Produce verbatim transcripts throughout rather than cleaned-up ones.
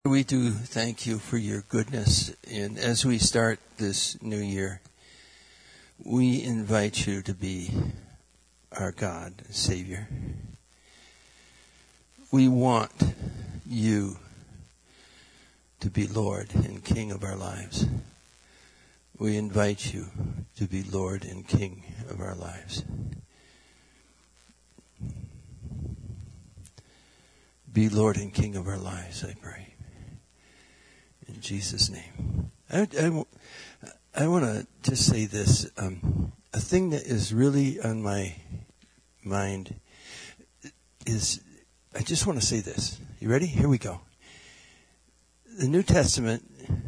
We do thank you for your goodness, and as we start this new year, we invite you to be our God, Savior. We want you to be Lord and King of our lives. We invite you to be Lord and King of our lives. Be Lord and King of our lives, I pray. In Jesus' name. I, I, I want to just say this. Um, a thing that is really on my mind is, I just want to say this. You ready? Here we go. The New Testament,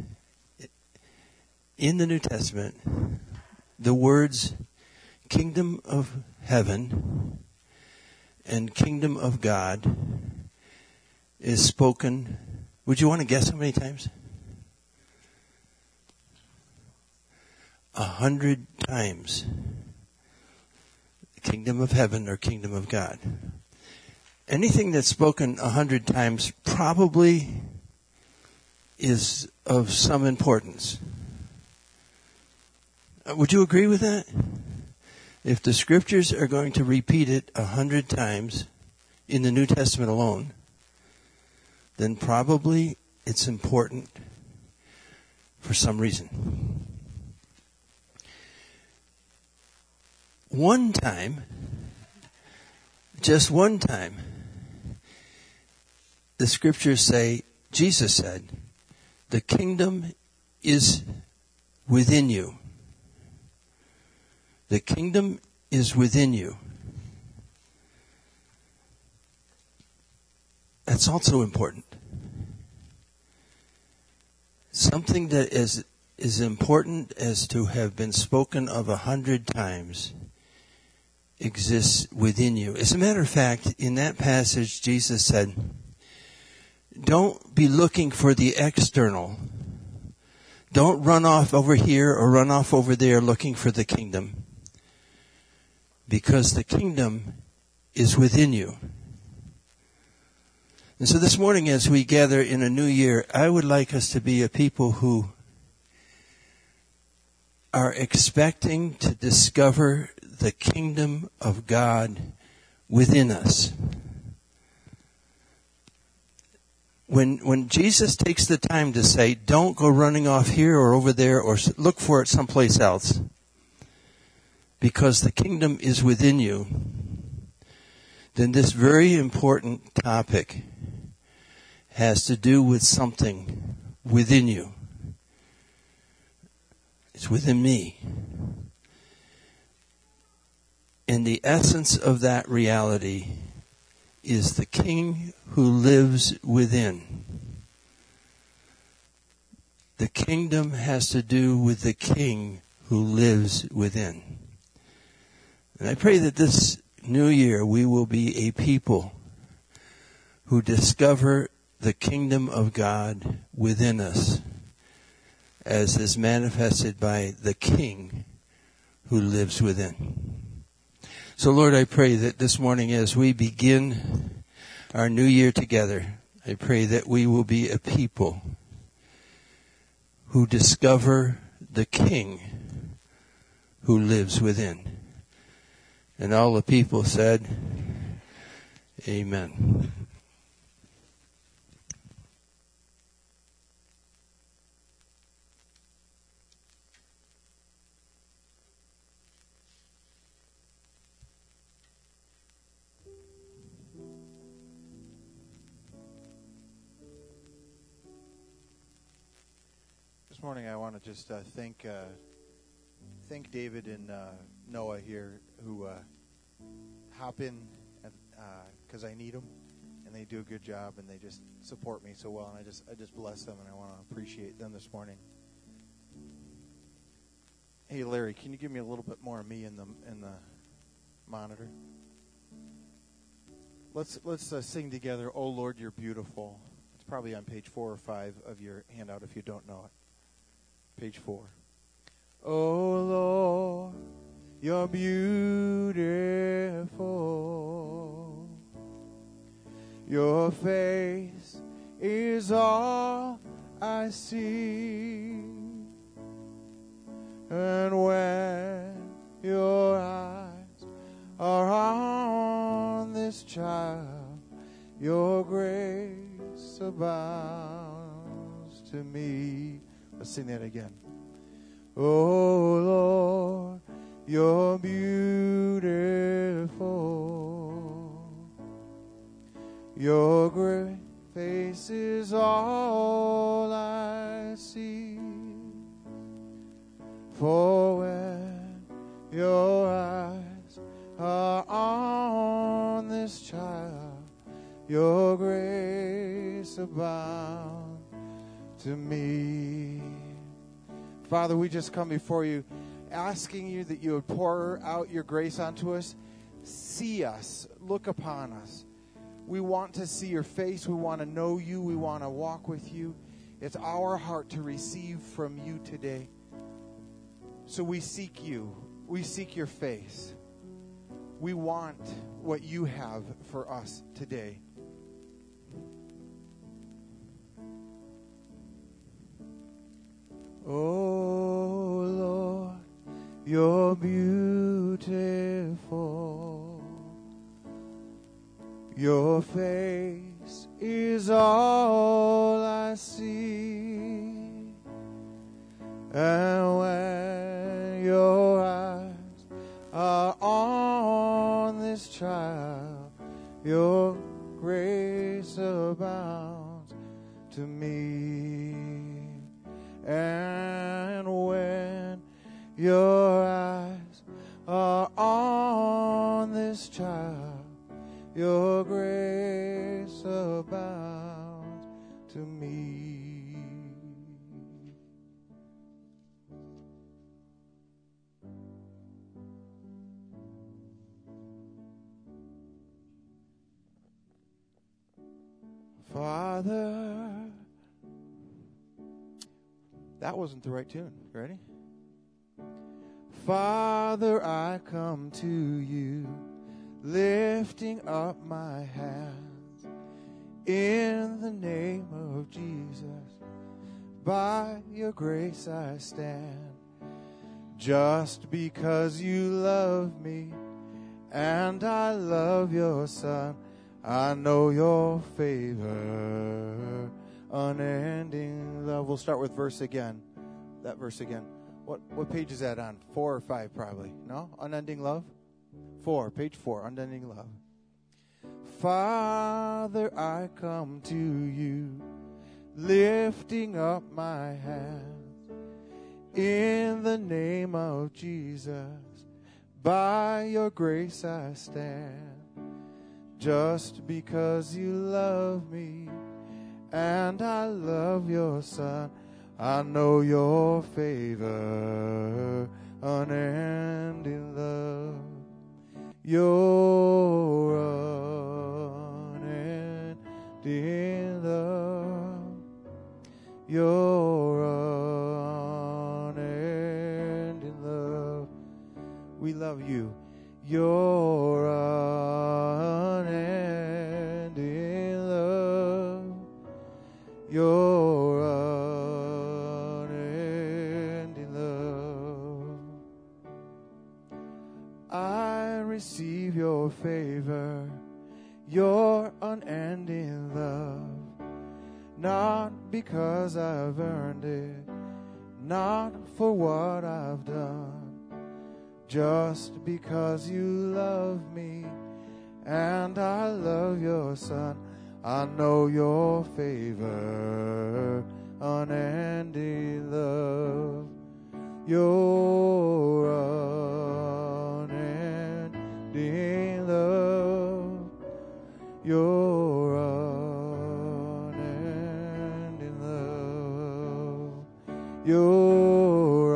in the New Testament, the words kingdom of heaven and kingdom of God is spoken. Would you want to guess how many times? A hundred times. Kingdom of heaven or kingdom of God. Anything that's spoken a hundred times probably is of some importance. Would you agree with that? If the scriptures are going to repeat it a hundred times in the New Testament alone, then probably it's important for some reason. One time, just one time, the scriptures say, Jesus said, the kingdom is within you. The kingdom is within you. That's also important. Something that is as important as to have been spoken of a hundred times exists within you. As a matter of fact, in that passage, Jesus said, don't be looking for the external. Don't run off over here or run off over there looking for the kingdom. Because the kingdom is within you. And so this morning as we gather in a new year, I would like us to be a people who are expecting to discover the kingdom of God within us. When when Jesus takes the time to say, don't go running off here or over there or look for it someplace else, because the kingdom is within you, then this very important topic has to do with something within you. It's within me. And the essence of that reality is the King who lives within. The kingdom has to do with the King who lives within. And I pray that this new year we will be a people who discover the kingdom of God within us as is manifested by the King who lives within. So Lord, I pray that this morning as we begin our new year together, I pray that we will be a people who discover the King who lives within. And all the people said, Amen. This morning I want to just uh, thank uh, thank David and uh, Noah here who uh, hop in because uh, I need them, and they do a good job, and they just support me so well, and I just I just bless them, and I want to appreciate them this morning. Hey Larry, can you give me a little bit more of me in the in the monitor? Let's let's uh, sing together. Oh Lord, you're beautiful. It's probably on page four or five of your handout if you don't know it. Page four. Oh Lord, you're beautiful. Your face is all I see. And when your eyes are on this child, your grace abounds to me. Let's sing that again. Oh Lord, you're beautiful. Your great face is all I see. For when your eyes are on this child, your grace abounds to me. Father, we just come before you, asking you that you would pour out your grace onto us. See us. Look upon us. We want to see your face. We want to know you. We want to walk with you. It's our heart to receive from you today. So we seek you. We seek your face. We want what you have for us today. Oh Lord, you're beautiful. Your face is all I see. And when your eyes are on this child, your grace abounds to me. And when your eyes are on this child, your grace abounds to me. Father, that wasn't the right tune. Ready? Father, I come to you, lifting up my hands in the name of Jesus. By your grace I stand, just because you love me and I love your Son. I know your favor, unending love. We'll start with verse again. That verse again. What what page is that on? Four or five probably. No? Unending love? Four. Page four. Unending love. Father, I come to you, lifting up my hands in the name of Jesus. By your grace I stand, just because you love me and I love your Son. I know your favor, unending love. Your unending love. Your unending love. We love you. Your unending love. Your unending love. I receive your favor, your unending love, not because I've earned it, not for what I've done, just because you love me and I love your Son. I know your favor, unending love. Your unending love. Your unending love. Your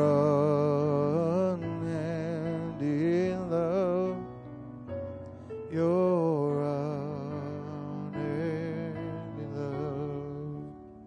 unending love. Your unending love.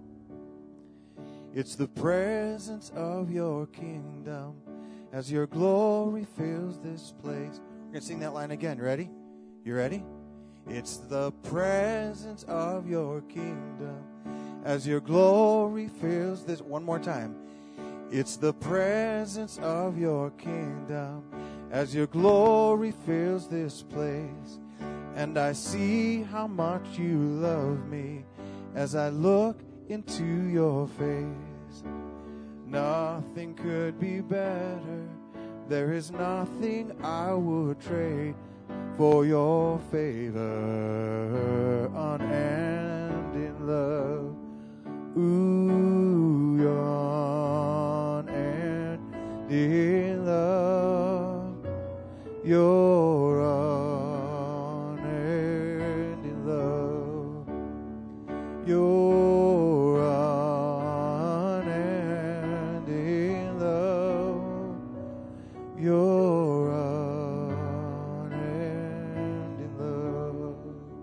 It's the presence of your kingdom as your glory fills this place. We're going to sing that line again. Ready? You ready? It's the presence of your kingdom as your glory fills this. One more time. It's the presence of your kingdom as your glory fills this place. And I see how much you love me as I look into your face. Nothing could be better. There is nothing I would trade for your favor, unending love. Ooh, your unending love, your unending love, your unending love, your unending love.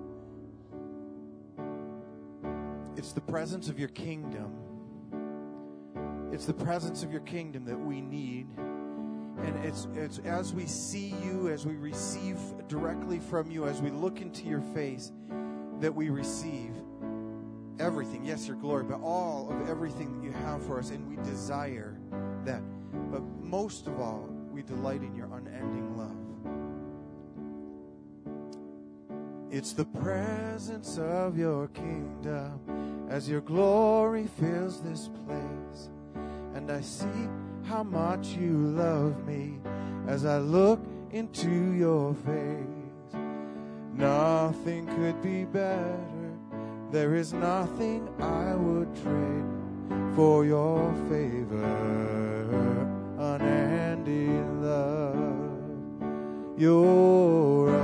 It's the presence of your kingdom. It's the presence of your kingdom that we need. And it's, it's as we see you, as we receive directly from you, as we look into your face, that we receive everything. Yes, your glory, but all of everything that you have for us. And we desire that. But most of all, we delight in your unending love. It's the presence of your kingdom as your glory fills this place. And I see how much you love me as I look into your face. Nothing could be better. There is nothing I would trade for your favor, unending love, your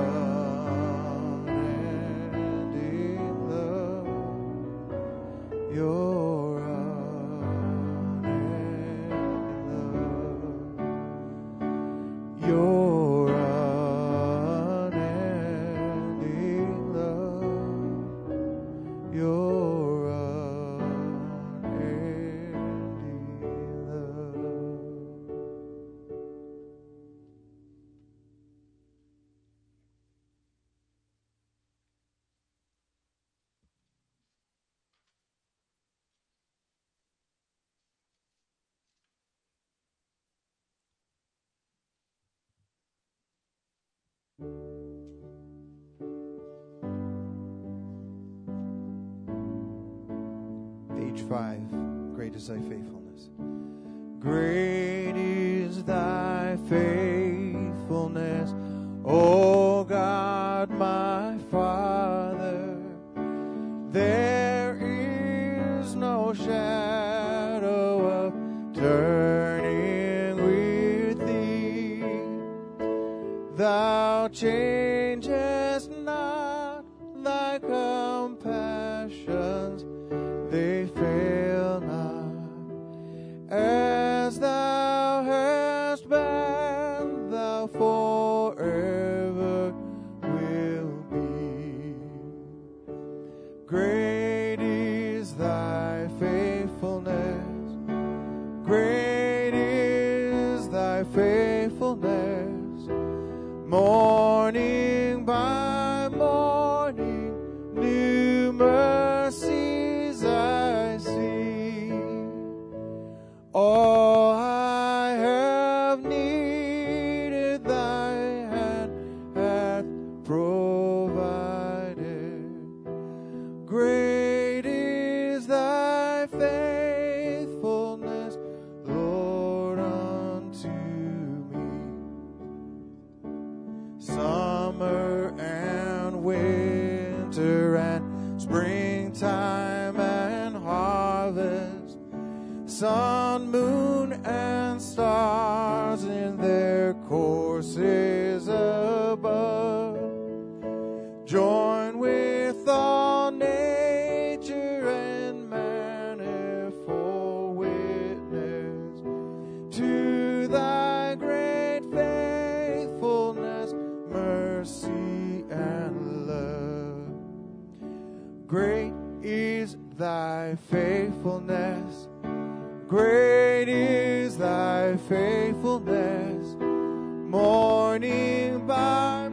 unending love, your Your unending love, your unending love. Page five, great is thy faithfulness. Great is thy faithfulness, O God my Father. There is no shadow of turning with thee. Thou changest not, thy compassions, they fail not. As thou hast been, thou forever will be. Great is thy faithfulness, great is thy faithfulness. Morning by morning, new mercies I see. All I have needed, thy hand hath provided. Great is thy faithfulness, Lord, unto me. Summer and winter and springtime and harvest, sun, moon, and stars in their courses above, join with all nature and manifold witness to thy great faithfulness, mercy, and love. Great is thy faithfulness, great is thy faithfulness. Morning by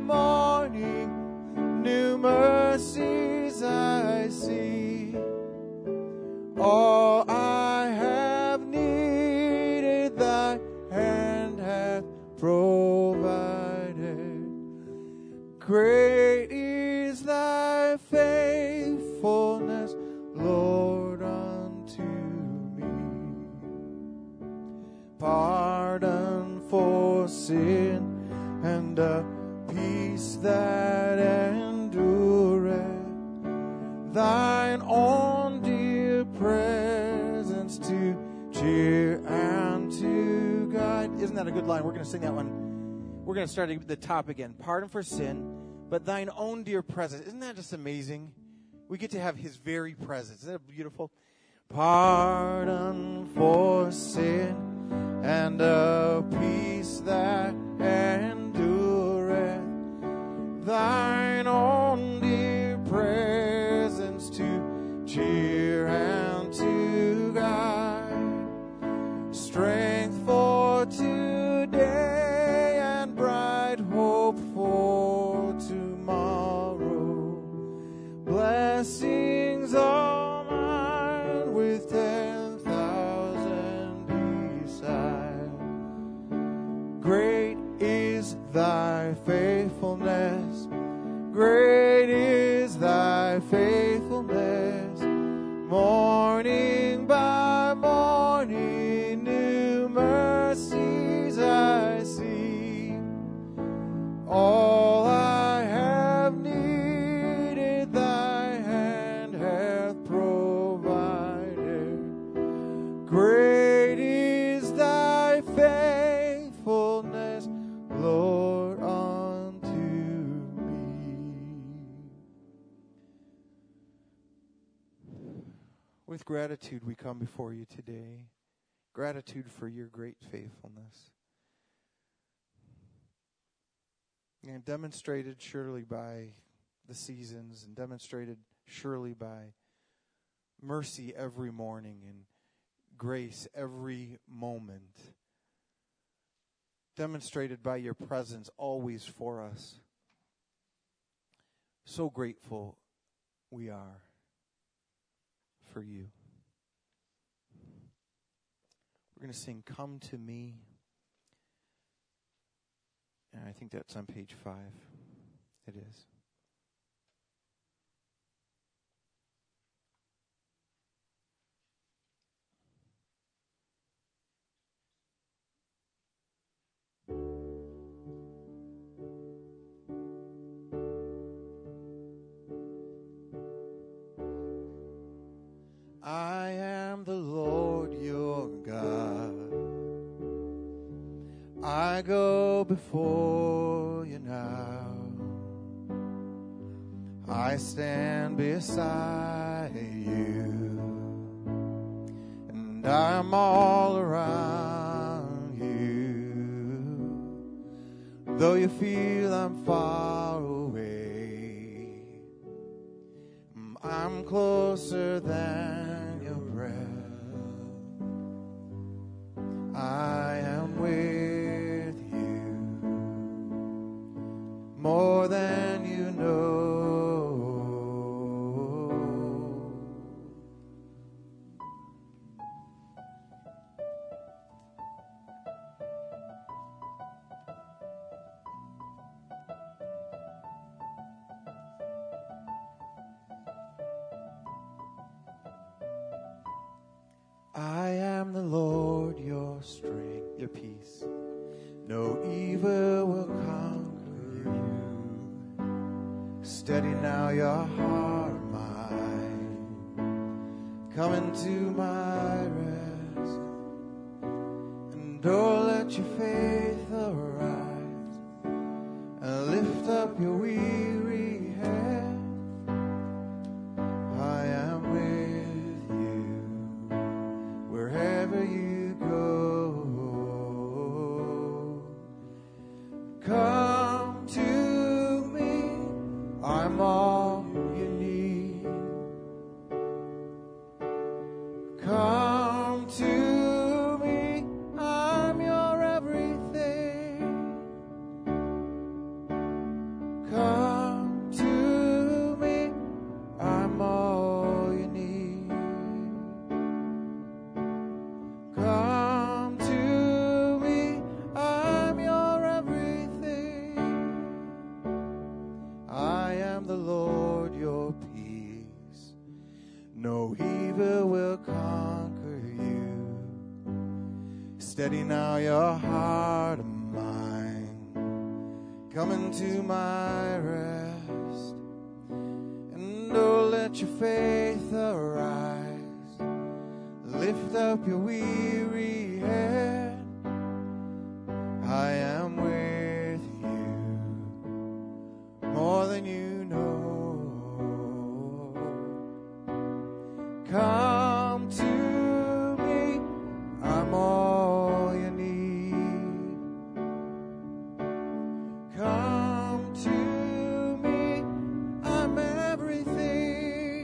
morning, new mercies I see. All I have needed, thy hand hath provided. Great is thy faithfulness, Lord, unto me. Pardon for sin and a peace that endureth, thine own dear presence to cheer and to guide. Isn't that a good line? We're going to sing that one. We're going to start at the top again. Pardon for sin, but thine own dear presence. Isn't that just amazing? We get to have his very presence. Isn't that beautiful? Pardon for sin and a peace that endureth, thine own dear presence to cheer and to guide, strength for today and bright hope for tomorrow, blessings all mine with ten thousand beside. Great is thy faithfulness, great is thy faithfulness, morning by morning new mercies I see. All I have needed, thy hand hath provided. Great is thy faithfulness, Lord, unto me. With gratitude we come before you today. Gratitude for your great faithfulness. And demonstrated surely by the seasons, and demonstrated surely by mercy every morning and grace every moment. Demonstrated by your presence always for us. So grateful we are for you. We're going to sing Come to Me. And I think that's on page five. It is. I am the Lord your God. I go before you now. I stand beside you, and I'm all around you. Though you feel I'm far away, I'm closer than your breath. I am with you more than you know. I am the Lord, your strength, your peace. No evil will conquer you. Steady now your heart and mind. Come into my rest. And oh, let your faith arise. And lift up your weary head. I am with you wherever you go. Come to me, I'm all you need. Come to me, I'm your everything. Come conquer you. Steady now your heart of mine. Come into my rest. And oh, let your faith arise. Lift up your weary head. I am with you more than you know. Come to me, I'm all you need. Come to me, I'm everything.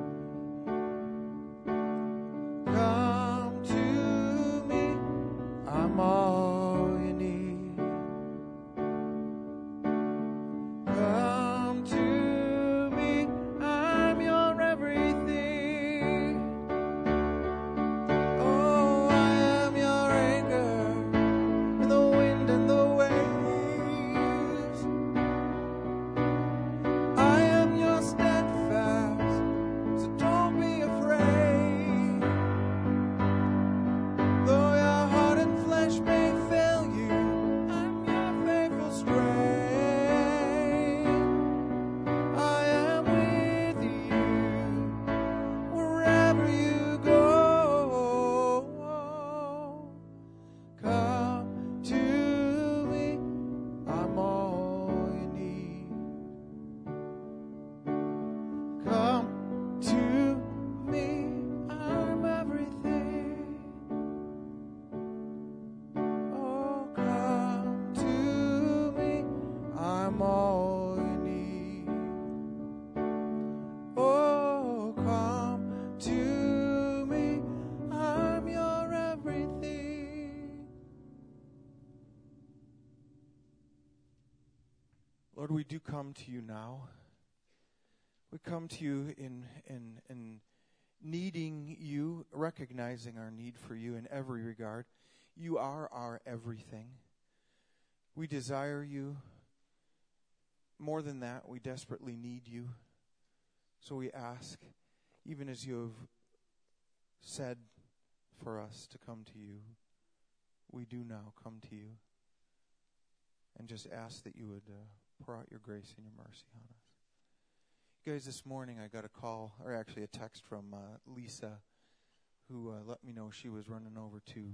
Come to me, I'm all you need. Come to me, I'm your everything. Oh, I am your anchor in the wind and the waves. I am your steadfast, so don't be afraid. Though your heart and flesh may fail you, I'm your faithful strength. I am with you wherever you go. Come to me, I'm all you need. Come to me, I'm everything. Oh, come to me, I'm all you need. Oh, come to me, I'm your everything. Lord, we do come to you now. We come to you in in in needing you, recognizing our need for you in every regard. You are our everything. We desire you. More than that, we desperately need you. So we ask, even as you have said for us to come to you, we do now come to you and just ask that you would uh, pour out your grace and your mercy on us. Guys, this morning I got a call, or actually a text from uh, Lisa, who uh, let me know she was running over to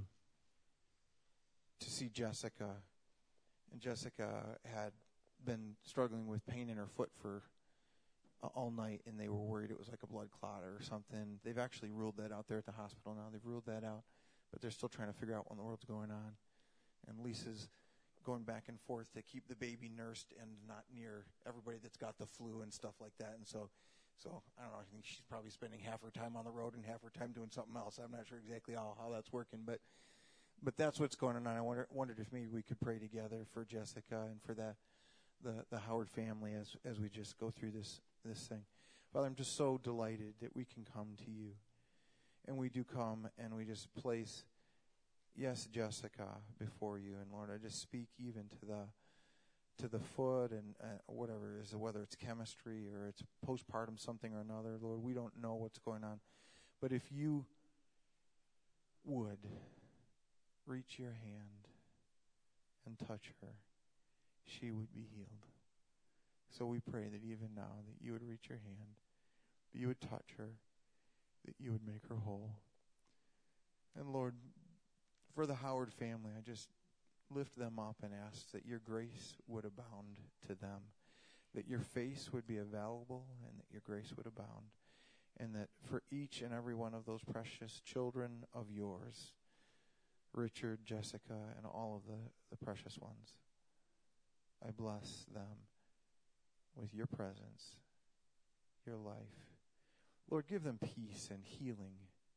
to see Jessica. And Jessica had been struggling with pain in her foot for uh, all night, and they were worried it was like a blood clot or something. They've actually ruled that out there at the hospital now. They've ruled that out, but they're still trying to figure out what in the world's going on. And Lisa's going back and forth to keep the baby nursed and not near everybody that's got the flu and stuff like that. And so, so I don't know, I think she's probably spending half her time on the road and half her time doing something else. I'm not sure exactly how, how that's working, but but that's what's going on. I wonder, wondered if maybe we could pray together for Jessica and for that the, the Howard family as as we just go through this, this thing. Father, I'm just so delighted that we can come to you. And we do come and we just place, yes, Jessica before you. And Lord, I just speak even to the to the foot and uh, whatever it is, whether it's chemistry or it's postpartum something or another. Lord, we don't know what's going on. But if you would reach your hand and touch her, she would be healed. So we pray that even now that you would reach your hand, that you would touch her, that you would make her whole. And Lord, for the Howard family, I just lift them up and ask that your grace would abound to them, that your face would be available and that your grace would abound, and that for each and every one of those precious children of yours, Richard, Jessica, and all of the, the precious ones, I bless them with your presence, your life. Lord, give them peace and healing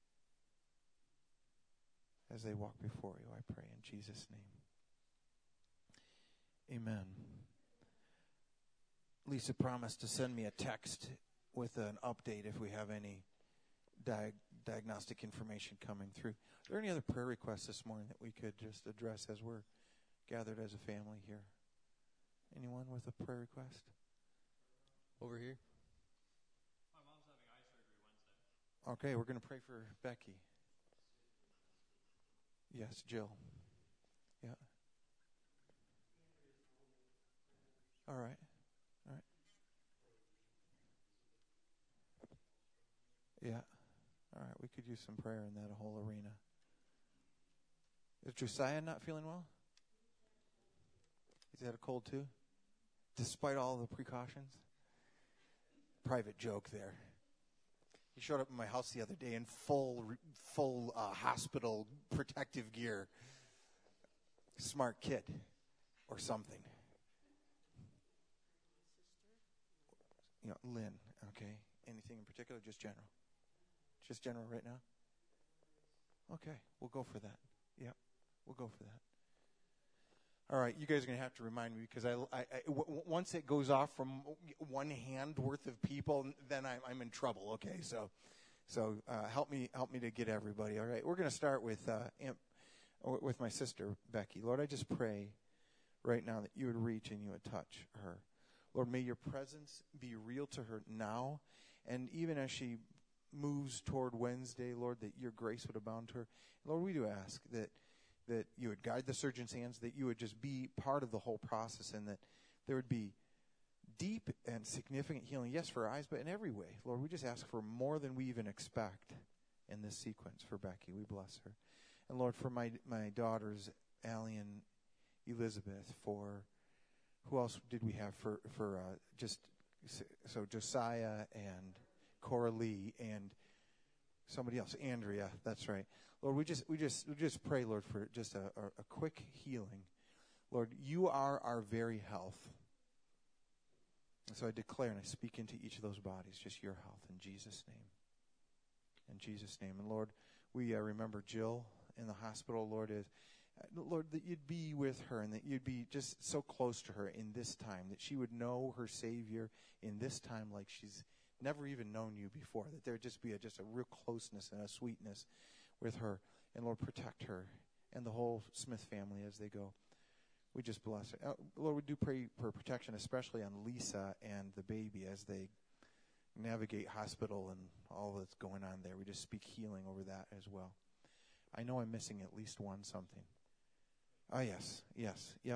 as they walk before you, I pray in Jesus' name. Amen. Lisa promised to send me a text with an update if we have any diag- diagnostic information coming through. Are there any other prayer requests this morning that we could just address as we're gathered as a family here? Anyone with a prayer request? Over here. My mom's having eye surgery Okay, we're going to pray for Becky. Yes, Jill. Yeah. All right. All right. Yeah. All right. We could use some prayer in that whole arena. Is Josiah not feeling well? He's had a cold too? Despite all the precautions? Private joke there. He showed up in my house the other day in full full uh, hospital protective gear. Smart kid or something. You know, Lynn, okay. Anything in particular? Just general? Just general right now? Okay, we'll go for that. Yep, we'll go for that. All right, you guys are going to have to remind me because I, I, I w- once it goes off from one hand worth of people, then I'm, I'm in trouble. Okay, so, so uh, help me, help me to get everybody. All right, we're going to start with uh, Aunt, with my sister Becky. Lord, I just pray right now that you would reach and you would touch her. Lord, may your presence be real to her now, and even as she moves toward Wednesday, Lord, that your grace would abound to her. Lord, we do ask that. that you would guide the surgeon's hands, that you would just be part of the whole process, and that there would be deep and significant healing, yes, for her eyes, but in every way. Lord, we just ask for more than we even expect in this sequence for Becky. We bless her. And Lord, for my my daughters, Allie and Elizabeth, for who else did we have for, for uh, just, so Josiah and Coralie and somebody else, Andrea, that's right. Lord, we just we just we just pray, Lord, for just a, a, a quick healing. Lord, you are our very health. And so I declare and I speak into each of those bodies, just your health in Jesus' name. In Jesus' name. And Lord, we uh, remember Jill in the hospital, Lord, is uh, Lord, that you'd be with her and that you'd be just so close to her in this time, that she would know her Savior in this time like she's never even known you before, that there would just be a, just a real closeness and a sweetness with her. And Lord, protect her and the whole Smith family as they go. We just bless her. Uh, Lord, we do pray for protection, especially on Lisa and the baby as they navigate hospital and all that's going on there. We just speak healing over that as well. I know I'm missing at least one something. Ah, yes, yes, yep.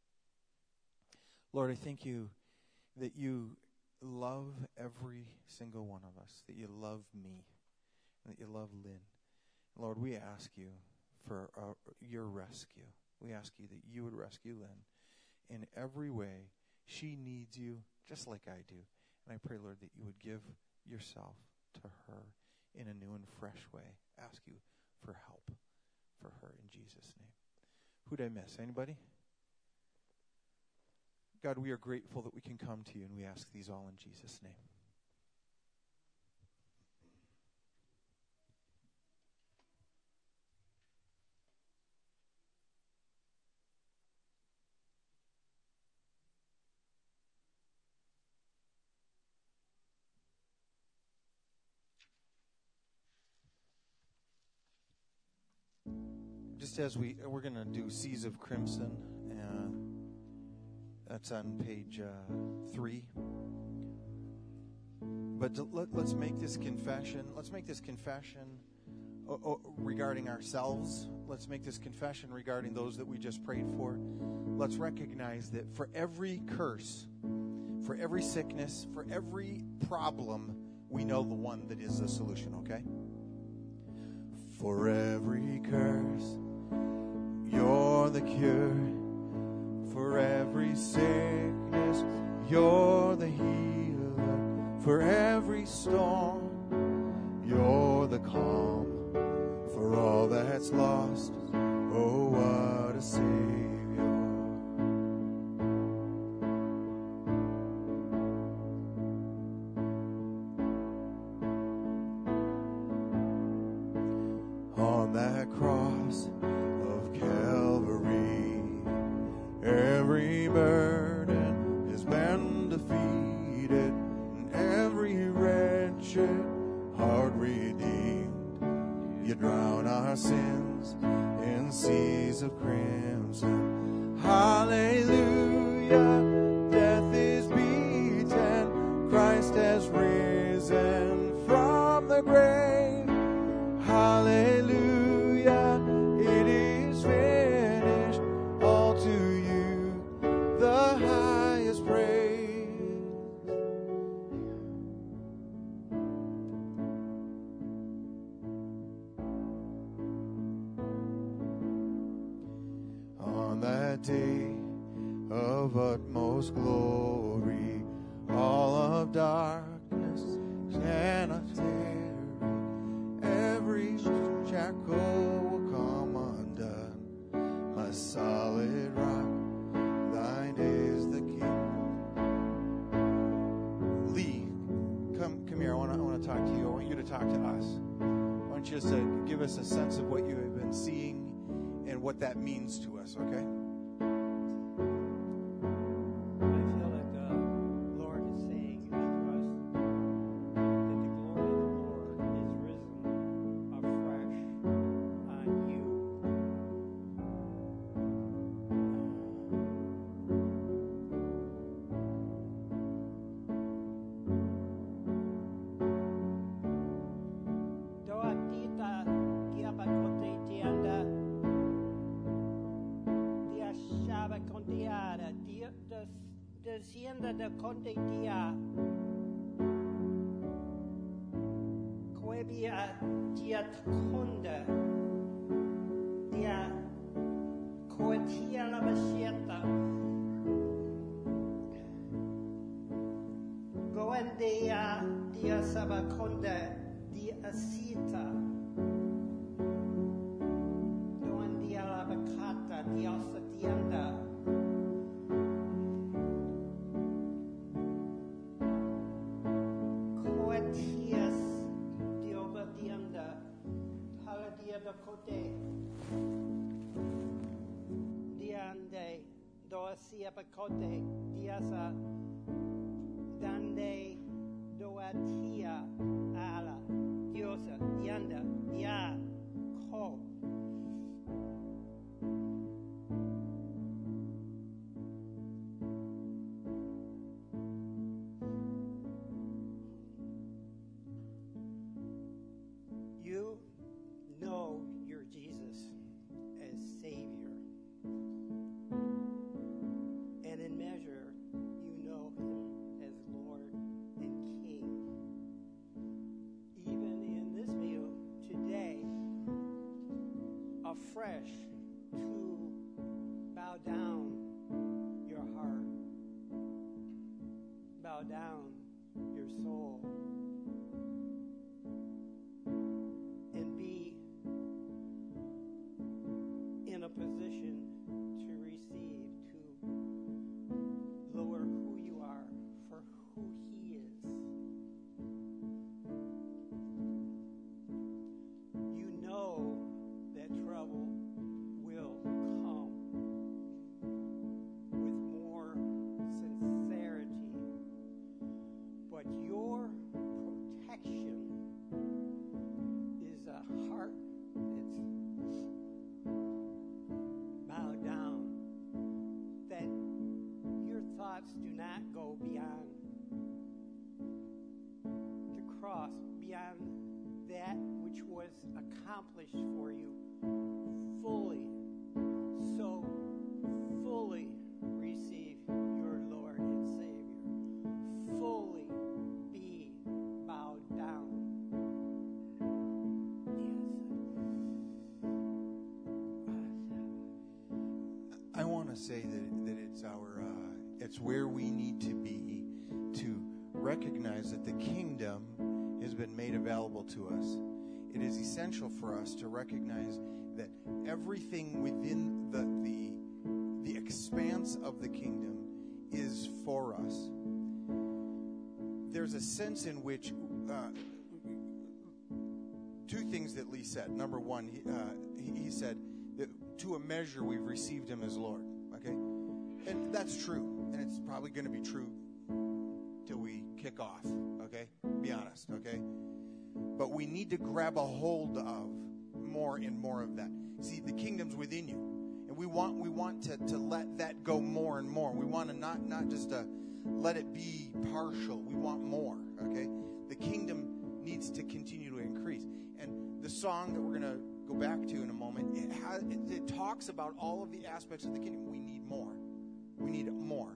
Lord, I thank you that you love every single one of us, that you love me, and that you love Lynn. Lord, we ask you for uh, your rescue. We ask you that you would rescue Lynn in every way. She needs you just like I do. And I pray, Lord, that you would give yourself to her in a new and fresh way. Ask you for help for her in Jesus' name. Who'd I miss? Anybody? God, we are grateful that we can come to you, and we ask these all in Jesus' name. Just as we, we're going to do Seas of Crimson. Uh, that's on page uh, three. But to, let, let's make this confession. Let's make this confession uh, uh, regarding ourselves. Let's make this confession regarding those that we just prayed for. Let's recognize that for every curse, for every sickness, for every problem, we know the one that is the solution, okay? For every curse, you're the cure. For every sickness, you're the healer. For every storm, you're the calm. For all that's lost, oh, what a Savior. On that cross of Calvary, every burden has been defeated, and every wretched heart redeemed. You drown our sins in seas of crimson. Hallelujah, death is beaten, Christ has risen from the grave. that day of utmost glory. All of darkness cannot tarry. Every shackle will come undone. My solid rock, thine is the King. Lee, come come here. I want to I want to talk to you. I want you to talk to us. I want you to give us a sense of what you have been seeing and what that means to us, okay? Sienda de conte dia Quebia dia conde dia Coetia la basieta Goendia dia sabaconde dia asita Goendia la bacata dia satienda Diande doasia pacote diasa dande doatia ala diosa dianda dia ko you know your Jesus as Savior, and in measure you know Him as Lord and King. Even in this meal today, afresh to bow down your heart, bow down your soul, and be in a position to receive, to lower who you are for who He is. You know that trouble will come with more sincerity, but your protection is a heart that's bowed down, that your thoughts do not go beyond the cross, beyond that which was accomplished for you fully. So fully receive your Lord and Savior. Fully be bowed down. I want to say that, that it's our uh, it's where we need to be to recognize that the kingdom has been made available to us. It is essential for us to recognize that everything within the the, the expanse of the kingdom is for us. There's a sense in which uh, two things that Lee said. Number one, he, uh, he, he said that to a measure we've received Him as Lord. Okay, and that's true, and it's probably going to be true till we kick off. Okay, be honest. Okay, but we need to grab a hold of more and more of that. See, the kingdom's within you, and we want we want to, to let that go more and more. We want to not not just to let it be partial. We want more. Okay, the kingdom needs to continue to increase, and the song that we're going to go back to in a moment, it, has, it, it talks about all of the aspects of the kingdom. We need more. We need more.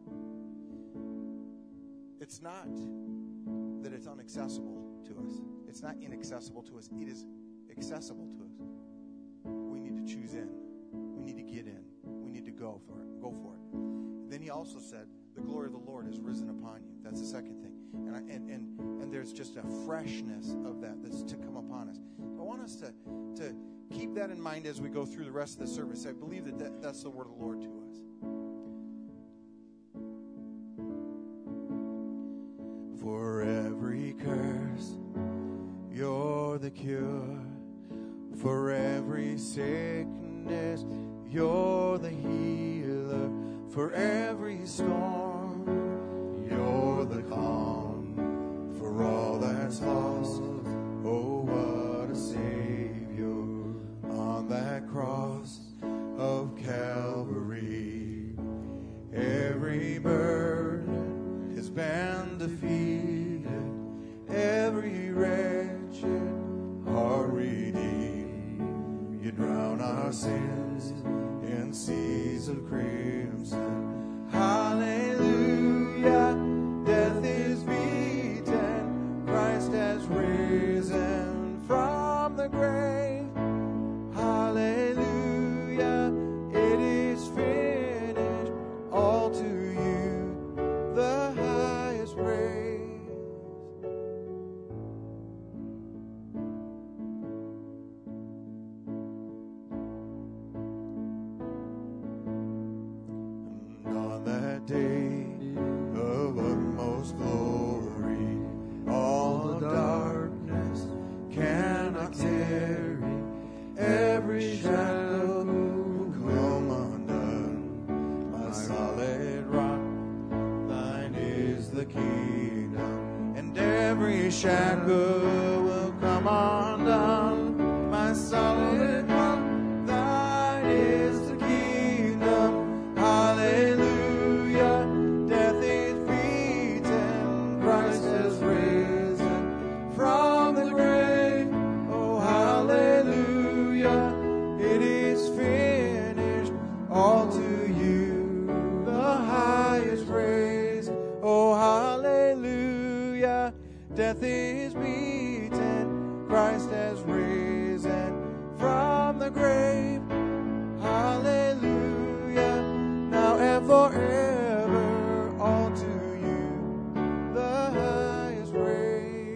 It's not that it's inaccessible to us. It's not inaccessible to us. It is accessible to us. We need to choose in. We need to get in. We need to go for it. Go for it. Then he also said, the glory of the Lord has risen upon you. That's the second thing. And, I, and, and, and there's just a freshness of that that's to come upon us. I want us to, to keep that in mind as we go through the rest of the service. I believe that, that that's the word of the Lord to us. For every curse, you're the cure. For every sickness, you're the healer. For every storm, you're the calm. For all that's lost, oh, what a Savior on that cross of Calvary. Every burden has been defeated. Every wretched heart redeemed. You drown our sins in seas of crimson. Hallelujah, death is beaten. Christ has risen from the grave. Hallelujah, it is finished. All to you, the highest praise. Day of utmost glory, all darkness cannot tarry. Every shadow will come undone. My solid rock, thine is the kingdom, and every shadow will come undone. My solid rock, thine is the kingdom. Hallelujah. Death is beaten, Christ has risen from the grave. Hallelujah, now and forever, all to you, the highest praise.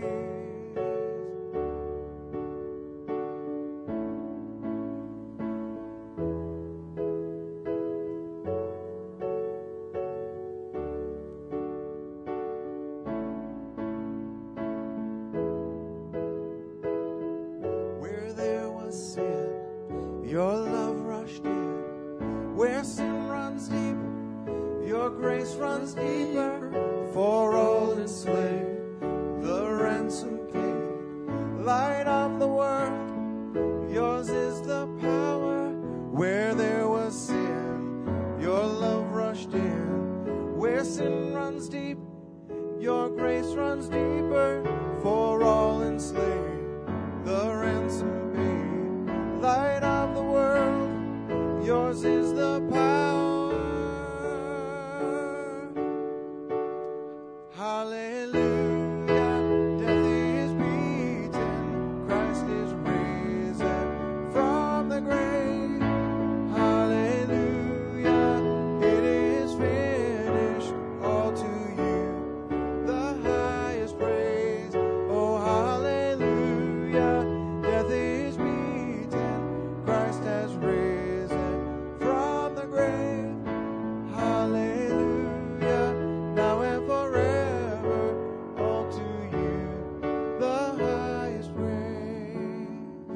Your love rushed in. Where sin runs deep, your grace runs deeper. For all enslaved, the ransom paid. Light of the world, yours is the power. Where there was sin, your love rushed in. Where sin runs deep, your grace runs deeper. For all enslaved, the ransom paid. Light of the world, yours is the power. Hallelujah, death is beaten, Christ is risen from the grave. Hallelujah, it is finished, all to you, the highest praise. Oh, hallelujah, death is beaten, Christ has risen from the grave. Hallelujah, now and forever, all to you, the highest praise.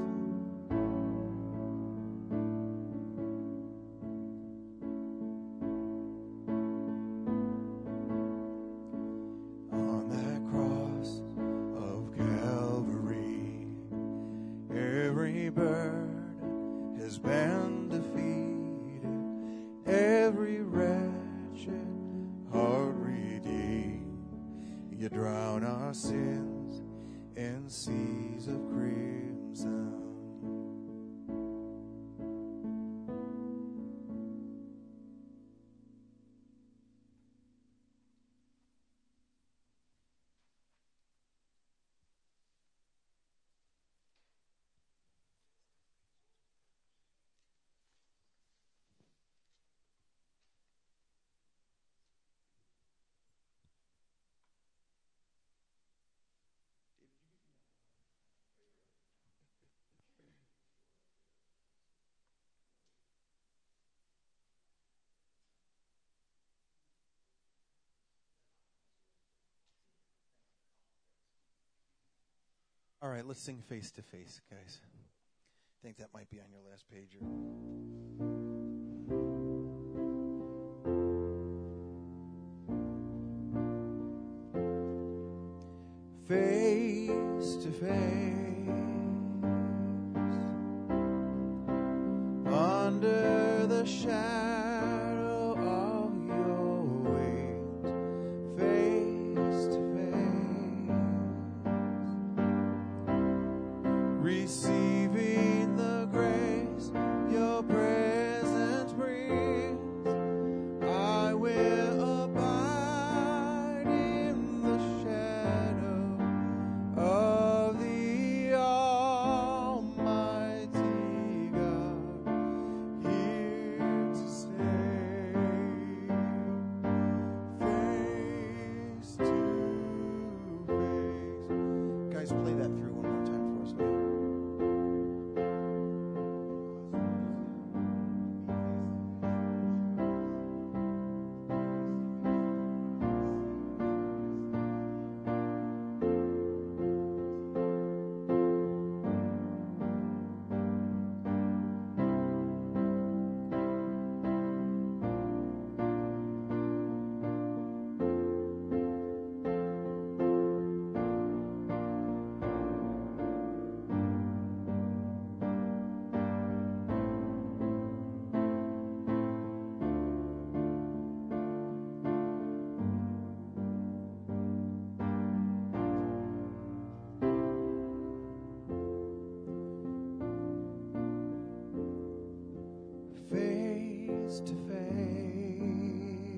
On that cross of Calvary, every burden has been defeated, every wretched heart redeemed. You drown our sins in seas of crimson. All right, let's sing Face to Face, guys. I think that might be on your last page. Or... Face to face, under the shadow of your wings, face to face, receiving the grace your presence brings. I will abide in the shadow of the Almighty God, here to stay, face to face. Guys, play that through one more time for us, will you? Face to face,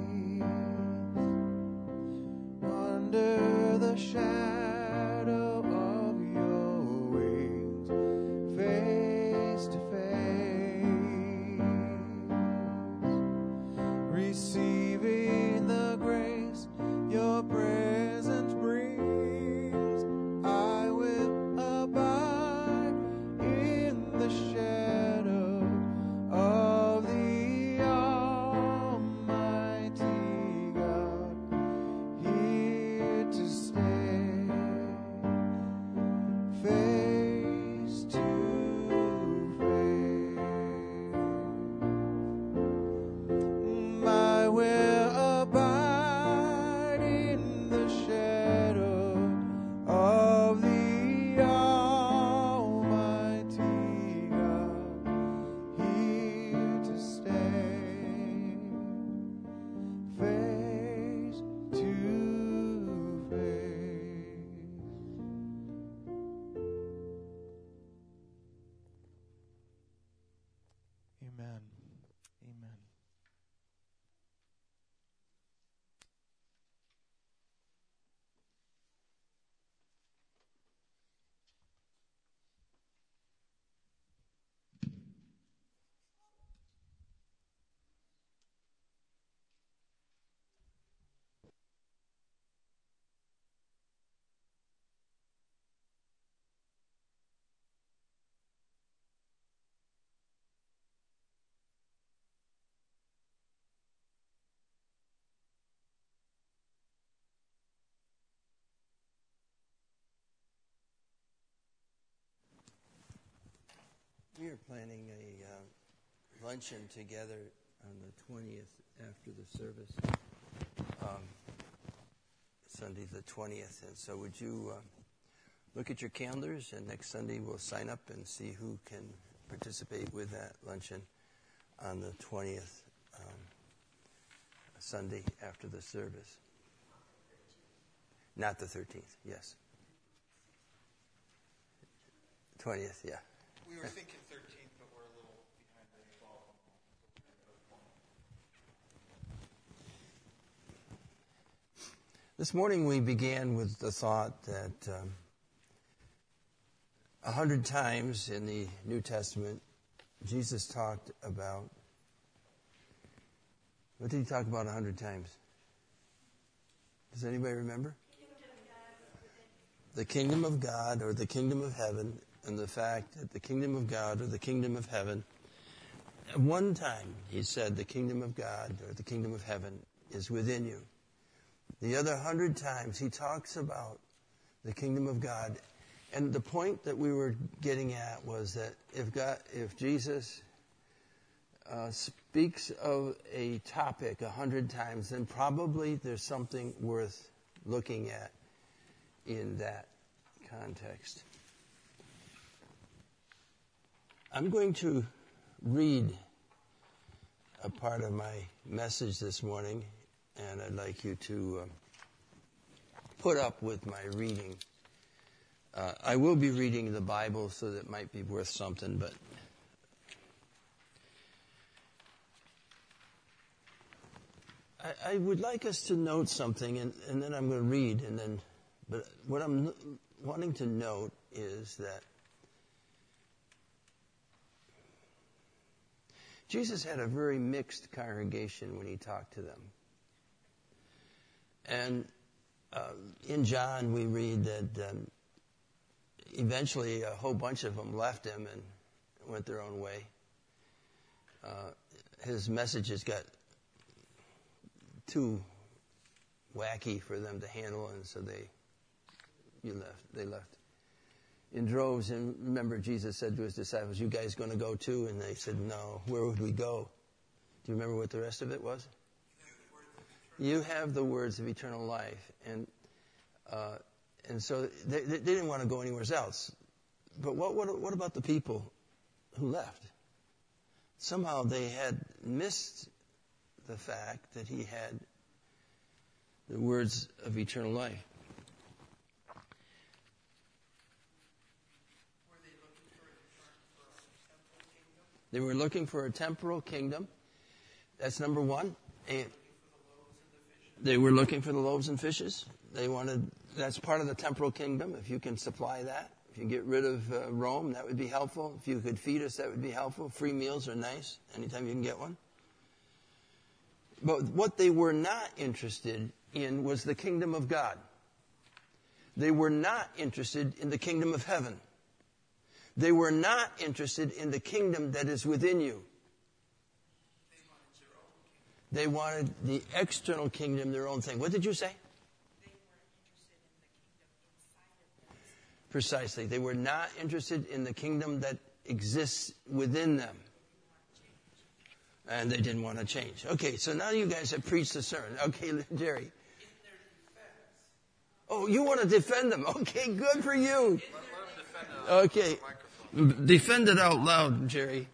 under the shadow of your wings, face to face, receiving the grace your presence brings. I will abide in the shadow of the Almighty God, here to stay, face to face. I will abide in the shadow of the Almighty God, here to stay, face to face. Amen. Amen. We are planning a uh, luncheon together on the twentieth after the service, um, Sunday the twentieth. And so would you uh, look at your calendars, and next Sunday we'll sign up and see who can participate with that luncheon on the twentieth, um, Sunday after the service. Not the thirteenth, yes. twentieth, yeah. We were thinking thirteenth, but we're a little behind the eight ball. This morning we began with the thought that um, a hundred times in the New Testament, Jesus talked about, what did he talk about a hundred times? Does anybody remember? The kingdom of God or the kingdom of heaven, and the fact that the kingdom of God or the kingdom of heaven, at one time he said the kingdom of God or the kingdom of heaven is within you. The other hundred times he talks about the kingdom of God And the point that we were getting at was that if God, if Jesus uh, speaks of a topic a hundred times, then probably there's something worth looking at in that context. I'm going to read a part of my message this morning, and I'd like you to uh, put up with my reading. Uh, I will be reading the Bible, so that might be worth something, but I, I would like us to note something, and, and then I'm going to read, and then, but what I'm wanting to note is that Jesus had a very mixed congregation when he talked to them. And uh, in John, we read that um, eventually a whole bunch of them left him and went their own way. Uh, his messages got too wacky for them to handle, and so they you left. They left in droves. And remember, Jesus said to his disciples, "You guys going to go too?" And they said, "No. Where would we go?" Do you remember what the rest of it was? You have the words of eternal life, and uh, and so they, they didn't want to go anywhere else. But what what what about the people who left? Somehow they had missed the fact that he had the words of eternal life. They were looking for a temporal kingdom. That's number one. And they were looking for the loaves and fishes. They wanted, that's part of the temporal kingdom. If you can supply that, if you get rid of uh, Rome, that would be helpful. If you could feed us, that would be helpful. Free meals are nice anytime you can get one. But what they were not interested in was the kingdom of God. They were not interested in the kingdom of heaven. They were not interested in the kingdom that is within you. They wanted the external kingdom, their own thing. What did you say? They were interested in the kingdom inside of them. Precisely. They were not interested in the kingdom that exists within them. And they didn't want to change. Okay, so now you guys have preached the sermon. Okay, Jerry. Oh, you want to defend them. Okay, good for you. Okay. Defend it out loud, Jerry.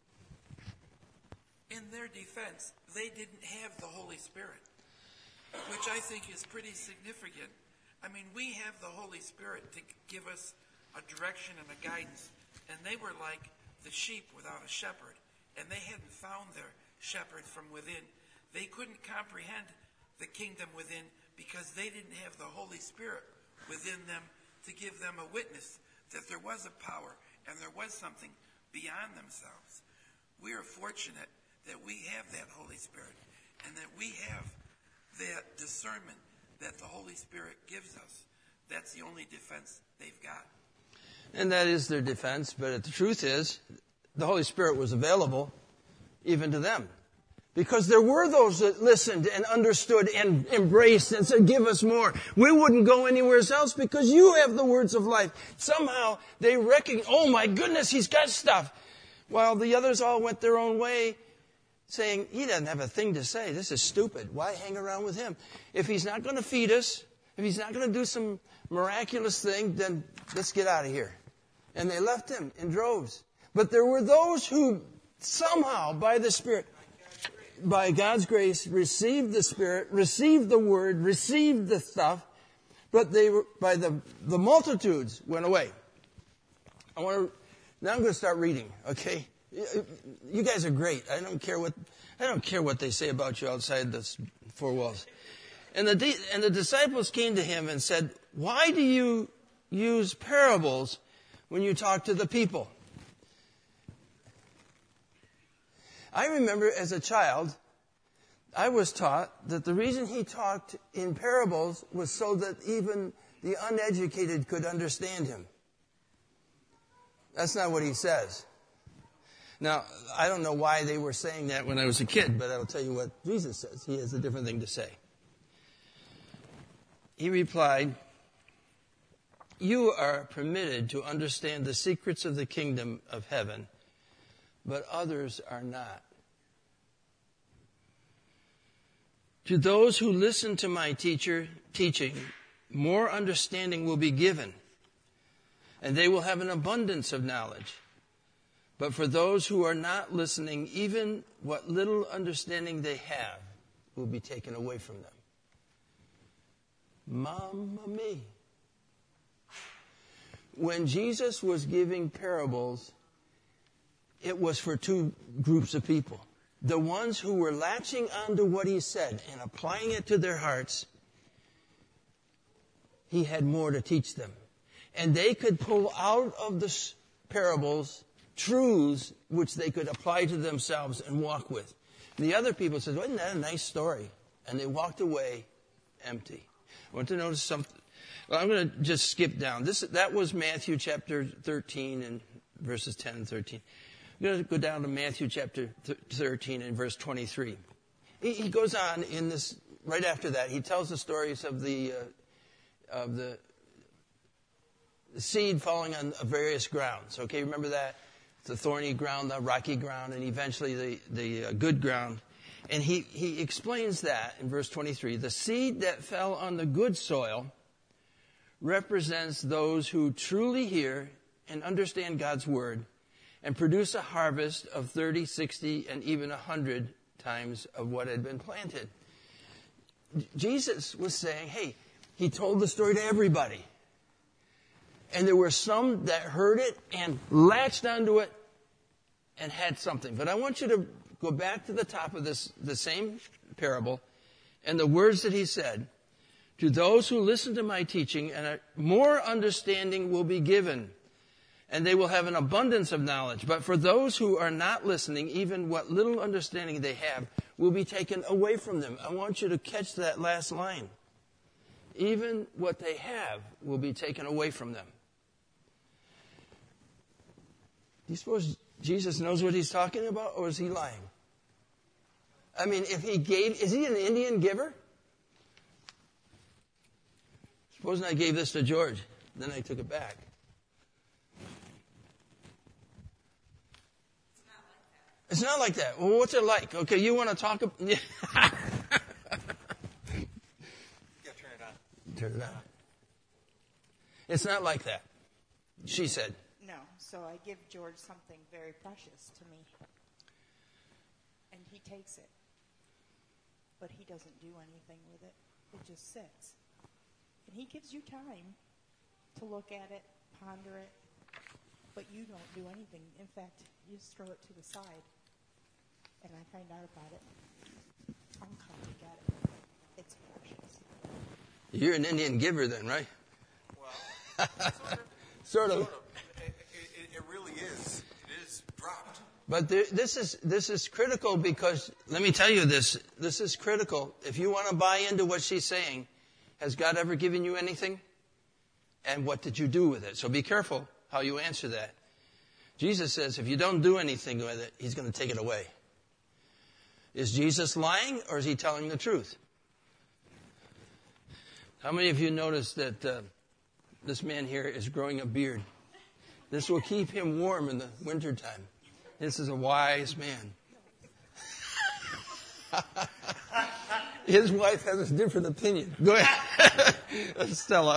In their defense, they didn't have the Holy Spirit, which I think is pretty significant. I mean, we have the Holy Spirit to give us a direction and a guidance, and they were like the sheep without a shepherd, and they hadn't found their shepherd from within. They couldn't comprehend the kingdom within because they didn't have the Holy Spirit within them to give them a witness that there was a power and there was something beyond themselves. We are fortunate that we have that Holy Spirit and that we have that discernment that the Holy Spirit gives us. That's the only defense they've got. And that is their defense, but the truth is, the Holy Spirit was available even to them. Because there were those that listened and understood and embraced and said, "Give us more." We wouldn't go anywhere else because you have the words of life. Somehow they recognize, "Oh my goodness, he's got stuff." While the others all went their own way, saying, "He doesn't have a thing to say. This is stupid. Why hang around with him? If he's not going to feed us, if he's not going to do some miraculous thing, then let's get out of here." And they left him in droves. But there were those who somehow, by the Spirit, by God's grace, received the Spirit, received the Word, received the stuff, but they were, by the, the multitudes went away. I want to, now I'm going to start reading, okay? You guys are great. I don't care what, I don't care what they say about you outside the four walls. And the, and the disciples came to him and said, "Why do you use parables when you talk to the people?" I remember as a child, I was taught that the reason he talked in parables was so that even the uneducated could understand him. That's not what he says. Now, I don't know why they were saying that when I was a kid, but I'll tell you what Jesus says. He has a different thing to say. He replied, you are permitted to understand the secrets of the kingdom of heaven, but others are not. To those who listen to my teacher teaching, more understanding will be given, and they will have an abundance of knowledge. But for those who are not listening, even what little understanding they have will be taken away from them. Mamma mia. When Jesus was giving parables, it was for two groups of people. The ones who were latching onto what he said and applying it to their hearts, he had more to teach them. And they could pull out of the parables truths which they could apply to themselves and walk with. And the other people said, wasn't that a nice story? And they walked away empty. I want to notice something. Well, I'm going to just skip down. This That was Matthew chapter thirteen and verses ten and thirteen. I'm going to go down to Matthew chapter thirteen and verse twenty-three. He, he goes on in this, right after that, he tells the stories of the, uh, of the, the seed falling on various grounds. Okay, remember that? The thorny ground, the rocky ground, and eventually the, the uh, good ground. And he, he explains that in verse twenty-three. The seed that fell on the good soil represents those who truly hear and understand God's word and produce a harvest of thirty, sixty, and even one hundred times of what had been planted. Jesus was saying, hey, he told the story to everybody. And there were some that heard it and latched onto it and had something. But I want you to go back to the top of this, the same parable, and the words that he said. To those who listen to my teaching, and a more understanding will be given, and they will have an abundance of knowledge. But for those who are not listening, even what little understanding they have will be taken away from them. I want you to catch that last line. Even what they have will be taken away from them. Do you suppose Jesus knows what he's talking about, or is he lying? I mean, if he gave, is he an Indian giver? Supposing I gave this to George, then I took it back. It's not like that. It's not like that. Well, what's it like? Okay, you want to talk about... Yeah. Yeah, turn it on. Turn it on. It's not like that, she said. No, so I give George something very precious to me. And he takes it. But he doesn't do anything with it. It just sits. And he gives you time to look at it, ponder it, but you don't do anything. In fact, you just throw it to the side. And I find out about it. I'll come to get it. It's precious. You're an Indian giver then, right? Well, sort of. Sort of. Sort of. It, it, it really is. It is dropped. But there, this is this is critical because, let me tell you this, this is critical. If you want to buy into what she's saying, has God ever given you anything? And what did you do with it? So be careful how you answer that. Jesus says if you don't do anything with it, he's going to take it away. Is Jesus lying or is he telling the truth? How many of you noticed that uh, this man here is growing a beard? This will keep him warm in the wintertime. This is a wise man. His wife has a different opinion. Go ahead. Stella.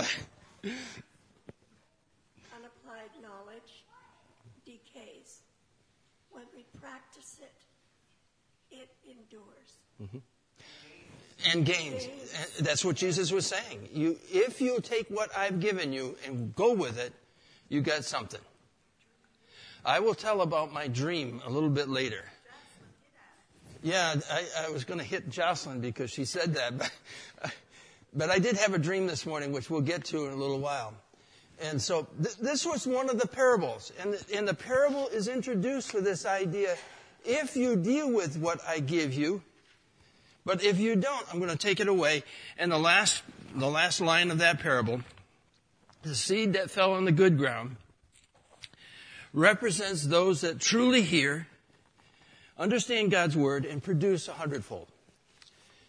Unapplied knowledge decays. When we practice it, it endures. Mm-hmm. And gains. That's what Jesus was saying. You, if you take what I've given you and go with it, you got something. I will tell about my dream a little bit later. Yeah, I, I was going to hit Jocelyn because she said that. But, but I did have a dream this morning, which we'll get to in a little while. And so th- this was one of the parables. And the, and the parable is introduced with this idea, if you deal with what I give you, but if you don't, I'm going to take it away. And the last, the last line of that parable, the seed that fell on the good ground, represents those that truly hear, understand God's word, and produce a hundredfold.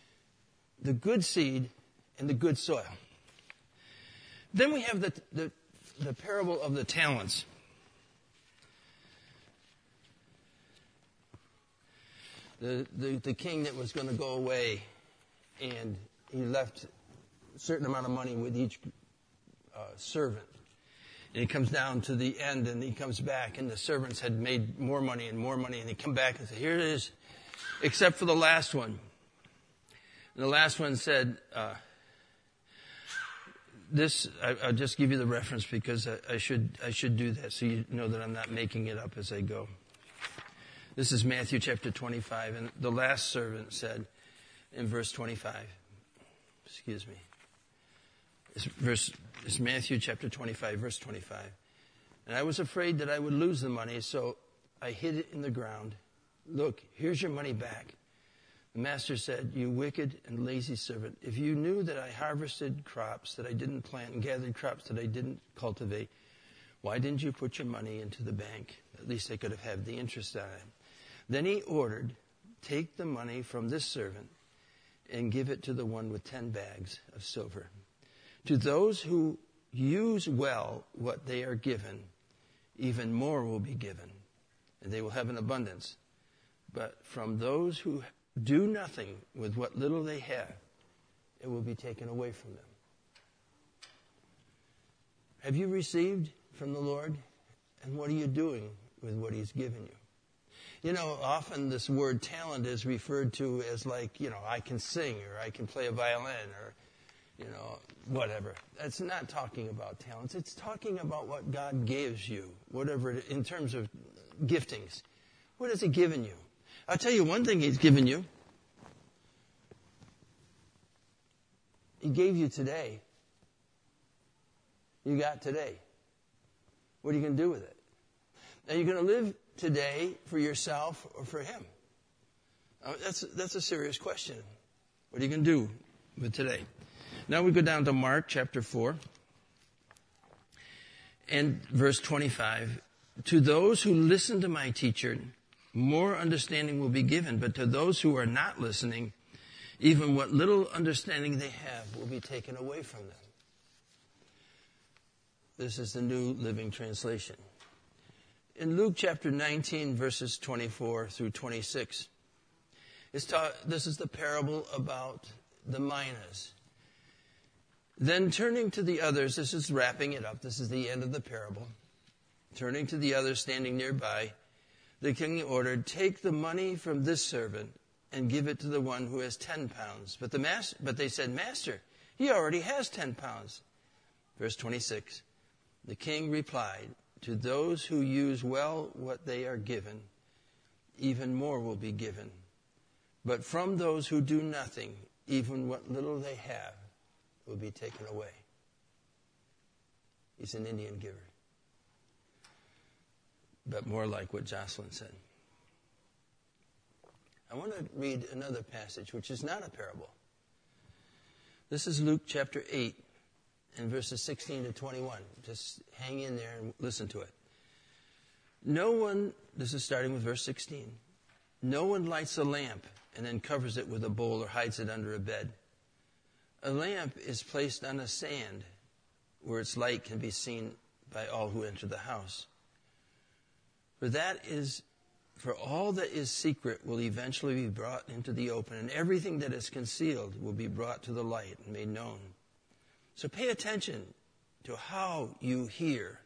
The good seed and the good soil. Then we have the, the the parable of the talents. The, the, the king that was going to go away, and he left a certain amount of money with each uh, servant. And he comes down to the end, and he comes back, and the servants had made more money and more money, and they come back and say, here it is, except for the last one. And the last one said, uh, this, I, I'll just give you the reference because I, I should I should do that so you know that I'm not making it up as I go. This is Matthew chapter twenty-five, and the last servant said in verse twenty-five, excuse me, it's, verse, it's Matthew chapter twenty-five, verse twenty-five. And I was afraid that I would lose the money, so I hid it in the ground. Look, here's your money back. The master said, you wicked and lazy servant, if you knew that I harvested crops that I didn't plant and gathered crops that I didn't cultivate, why didn't you put your money into the bank? At least I could have had the interest on it. Then he ordered, take the money from this servant and give it to the one with ten bags of silver. To those who use well what they are given, even more will be given, and they will have an abundance. But from those who do nothing with what little they have, it will be taken away from them. Have you received from the Lord? And what are you doing with what he's given you? You know, often this word talent is referred to as like, you know, I can sing or I can play a violin or, you know, whatever. That's not talking about talents. It's talking about what God gives you, whatever, in terms of giftings. What has he given you? I'll tell you one thing he's given you. He gave you today. You got today. What are you going to do with it? Now, you're going to live today for yourself or for him? Uh, that's, that's a serious question. What are you going to do with today? Now we go down to Mark chapter four and verse twenty-five. To those who listen to my teacher, more understanding will be given, but to those who are not listening, even what little understanding they have will be taken away from them. This is the New Living Translation. In Luke chapter nineteen, verses twenty-four through twenty-six, it's taught, this is the parable about the minas. Then turning to the others, this is wrapping it up, this is the end of the parable. Turning to the others standing nearby, the king ordered, take the money from this servant and give it to the one who has ten pounds. But the mas- but they said, Master, he already has ten pounds. Verse twenty-six, the king replied, to those who use well what they are given, even more will be given. But from those who do nothing, even what little they have will be taken away. He's an Indian giver. But more like what Jocelyn said. I want to read another passage, which is not a parable. This is Luke chapter eight. In verses sixteen to twenty-one. Just hang in there and listen to it. No one, this is starting with verse sixteen. No one lights a lamp and then covers it with a bowl or hides it under a bed. A lamp is placed on a stand where its light can be seen by all who enter the house. For that is, for all that is secret will eventually be brought into the open, and everything that is concealed will be brought to the light and made known. So pay attention to how you hear.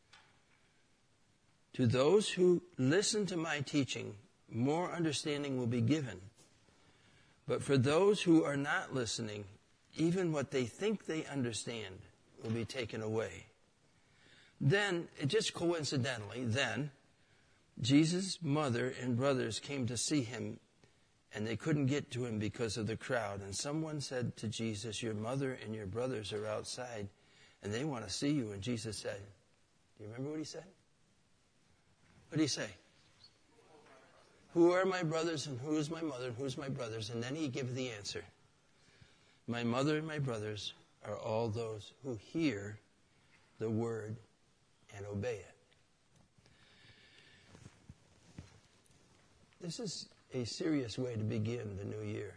To those who listen to my teaching, more understanding will be given. But for those who are not listening, even what they think they understand will be taken away. Then, just coincidentally, then, Jesus' mother and brothers came to see him, and they couldn't get to him because of the crowd. And someone said to Jesus, your mother and your brothers are outside, and they want to see you. And Jesus said, do you remember what he said? What did he say? Who are my brothers, and who is my mother, and who is my brothers? And then he gave the answer. My mother and my brothers are all those who hear the word and obey it. This is a serious way to begin the new year.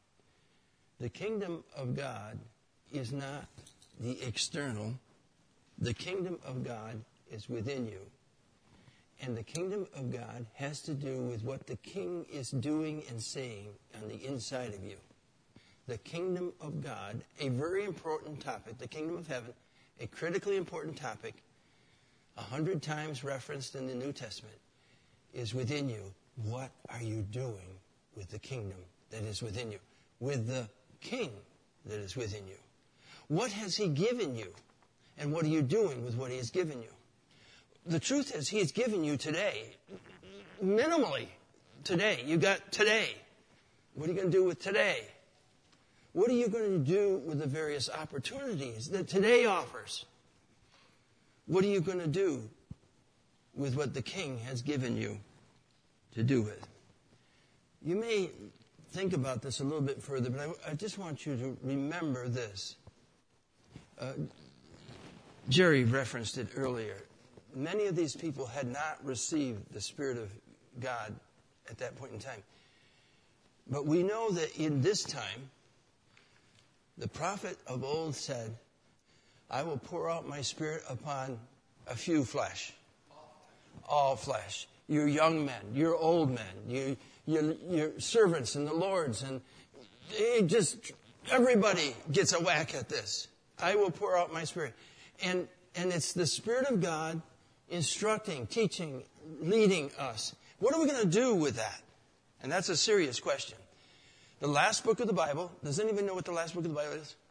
The kingdom of God is not the external The kingdom of God is within you. And the kingdom of God has to do with what the king is doing and saying on the inside of you. The kingdom of God, a very important topic, the kingdom of heaven, a critically important topic, a hundred times referenced in the New Testament, is within you. What are you doing with the kingdom that is within you? With the king that is within you? What has he given you? And what are you doing with what he has given you? The truth is, he has given you today, minimally today. You got today. What are you going to do with today? What are you going to do with the various opportunities that today offers? What are you going to do with what the king has given you to do with? You may think about this a little bit further, but I, I just want you to remember this. Uh, Jerry referenced it earlier. Many of these people had not received the Spirit of God at that point in time. But we know that in this time, the prophet of old said, I will pour out my Spirit upon a few flesh. All flesh. Your young men, your old men, your, your, your servants and the lords. And it just, everybody gets a whack at this. I will pour out my Spirit. And, and it's the Spirit of God instructing, teaching, leading us. What are we going to do with that? And that's a serious question. The last book of the Bible, does anyone know what the last book of the Bible is?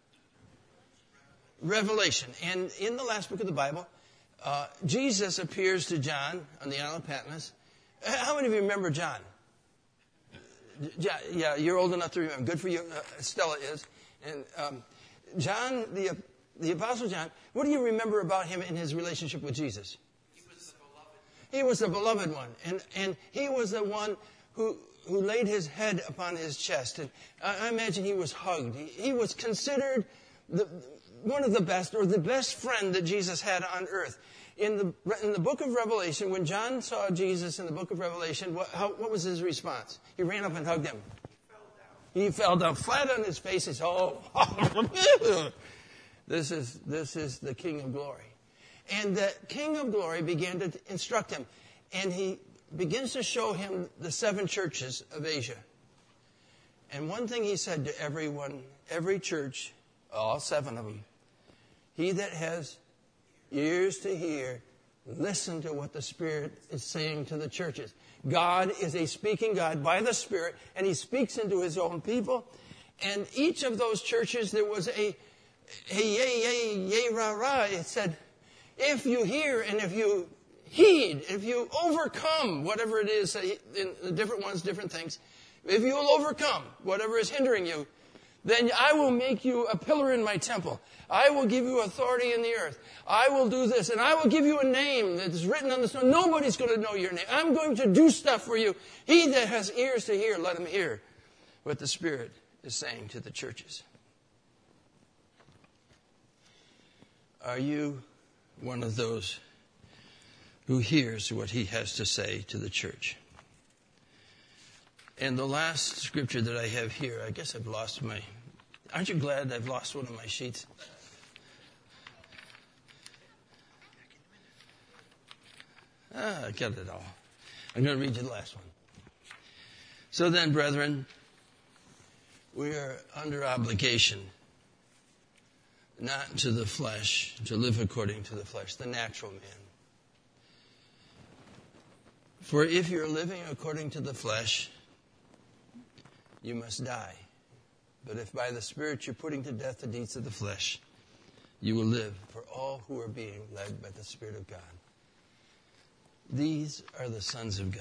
Revelation. And in the last book of the Bible, uh, Jesus appears to John on the Isle of Patmos. How many of you remember John? Yeah, yeah, you're old enough to remember. Good for you. Uh, Stella is. And um, John, the the Apostle John, what do you remember about him in his relationship with Jesus? He was the beloved. He was the beloved one. And, and he was the one who... who laid his head upon his chest. And I imagine he was hugged. He, he was considered the, one of the best, or the best friend that Jesus had on earth. In the, in the book of Revelation, when John saw Jesus in the book of Revelation, what, how, what was his response? He ran up and hugged him. He fell down flat on his face. He said, oh, this is, this is the King of Glory. And the King of Glory began to instruct him. And he begins to show him the seven churches of Asia. And one thing he said to everyone, every church, all seven of them, he that has ears to hear, listen to what the Spirit is saying to the churches. God is a speaking God by the Spirit, and he speaks into his own people. And each of those churches, there was a, a yay, yay, yay, rah, rah. It said, if you hear and if you heed, if you overcome whatever it is, in the different ones, different things, if you will overcome whatever is hindering you, then I will make you a pillar in my temple. I will give you authority in the earth. I will do this, and I will give you a name that is written on the stone. Nobody's going to know your name. I'm going to do stuff for you. He that has ears to hear, let him hear what the Spirit is saying to the churches. Are you one of those who hears what he has to say to the church? And the last scripture that I have here, I guess I've lost my... Aren't you glad I've lost one of my sheets? Ah, I got it all. I'm going to read you the last one. So then, brethren, we are under obligation, not to the flesh, to live according to the flesh, the natural man. For if you're living according to the flesh, you must die. But if by the Spirit you're putting to death the deeds of the flesh, you will live. For all who are being led by the Spirit of God, these are the sons of God.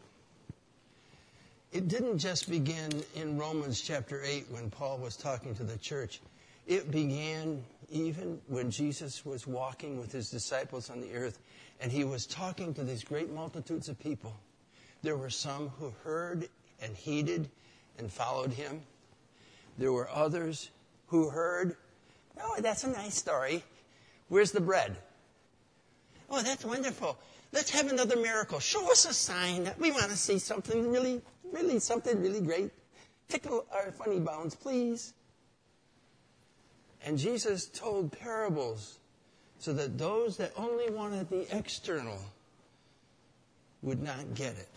It didn't just begin in Romans chapter eight when Paul was talking to the church. It began even when Jesus was walking with his disciples on the earth, and he was talking to these great multitudes of people. There were some who heard and heeded and followed him. There were others who heard, oh, that's a nice story. Where's the bread? Oh, that's wonderful. Let's have another miracle. Show us a sign. We want to see something really, really, something really great. Tickle our funny bones, please. And Jesus told parables so that those that only wanted the external would not get it.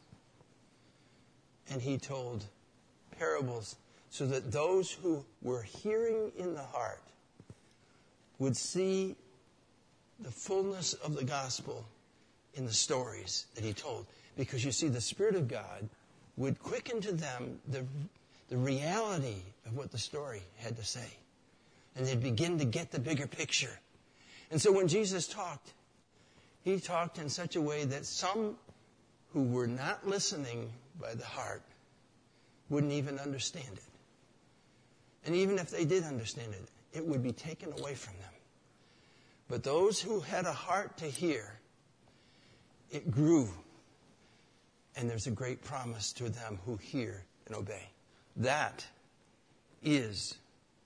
And he told parables so that those who were hearing in the heart would see the fullness of the gospel in the stories that he told. Because you see, the Spirit of God would quicken to them the, the reality of what the story had to say. And they'd begin to get the bigger picture. And so when Jesus talked, he talked in such a way that some who were not listening by the heart wouldn't even understand it. And even if they did understand it, it would be taken away from them. But those who had a heart to hear, it grew. And there's a great promise to them who hear and obey. That is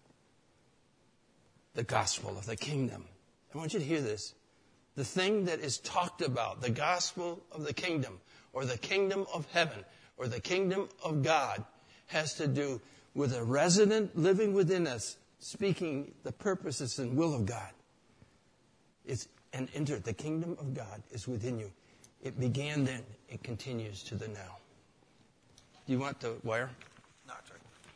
the gospel of the kingdom. I want you to hear this. The thing that is talked about, the gospel of the kingdom, or the kingdom of heaven, or the kingdom of God, has to do with a resident living within us, speaking the purposes and will of God. It's and enter. The kingdom of God is within you. It began then. It continues to the now. Do you want the wire? No, it's right.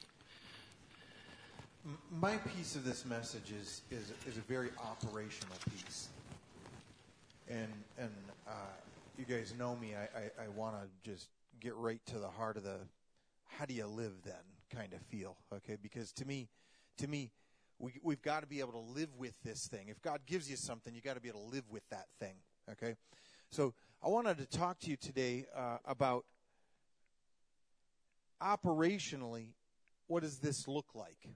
My piece of this message is is, is a very operational piece. And and uh, you guys know me. I, I, I want to just get right to the heart of the how do you live then kind of feel. Okay, because to me, to me, we we've got to be able to live with this thing. If God gives you something, you got to be able to live with that thing. Okay, so I wanted to talk to you today uh, about operationally, what does this look like?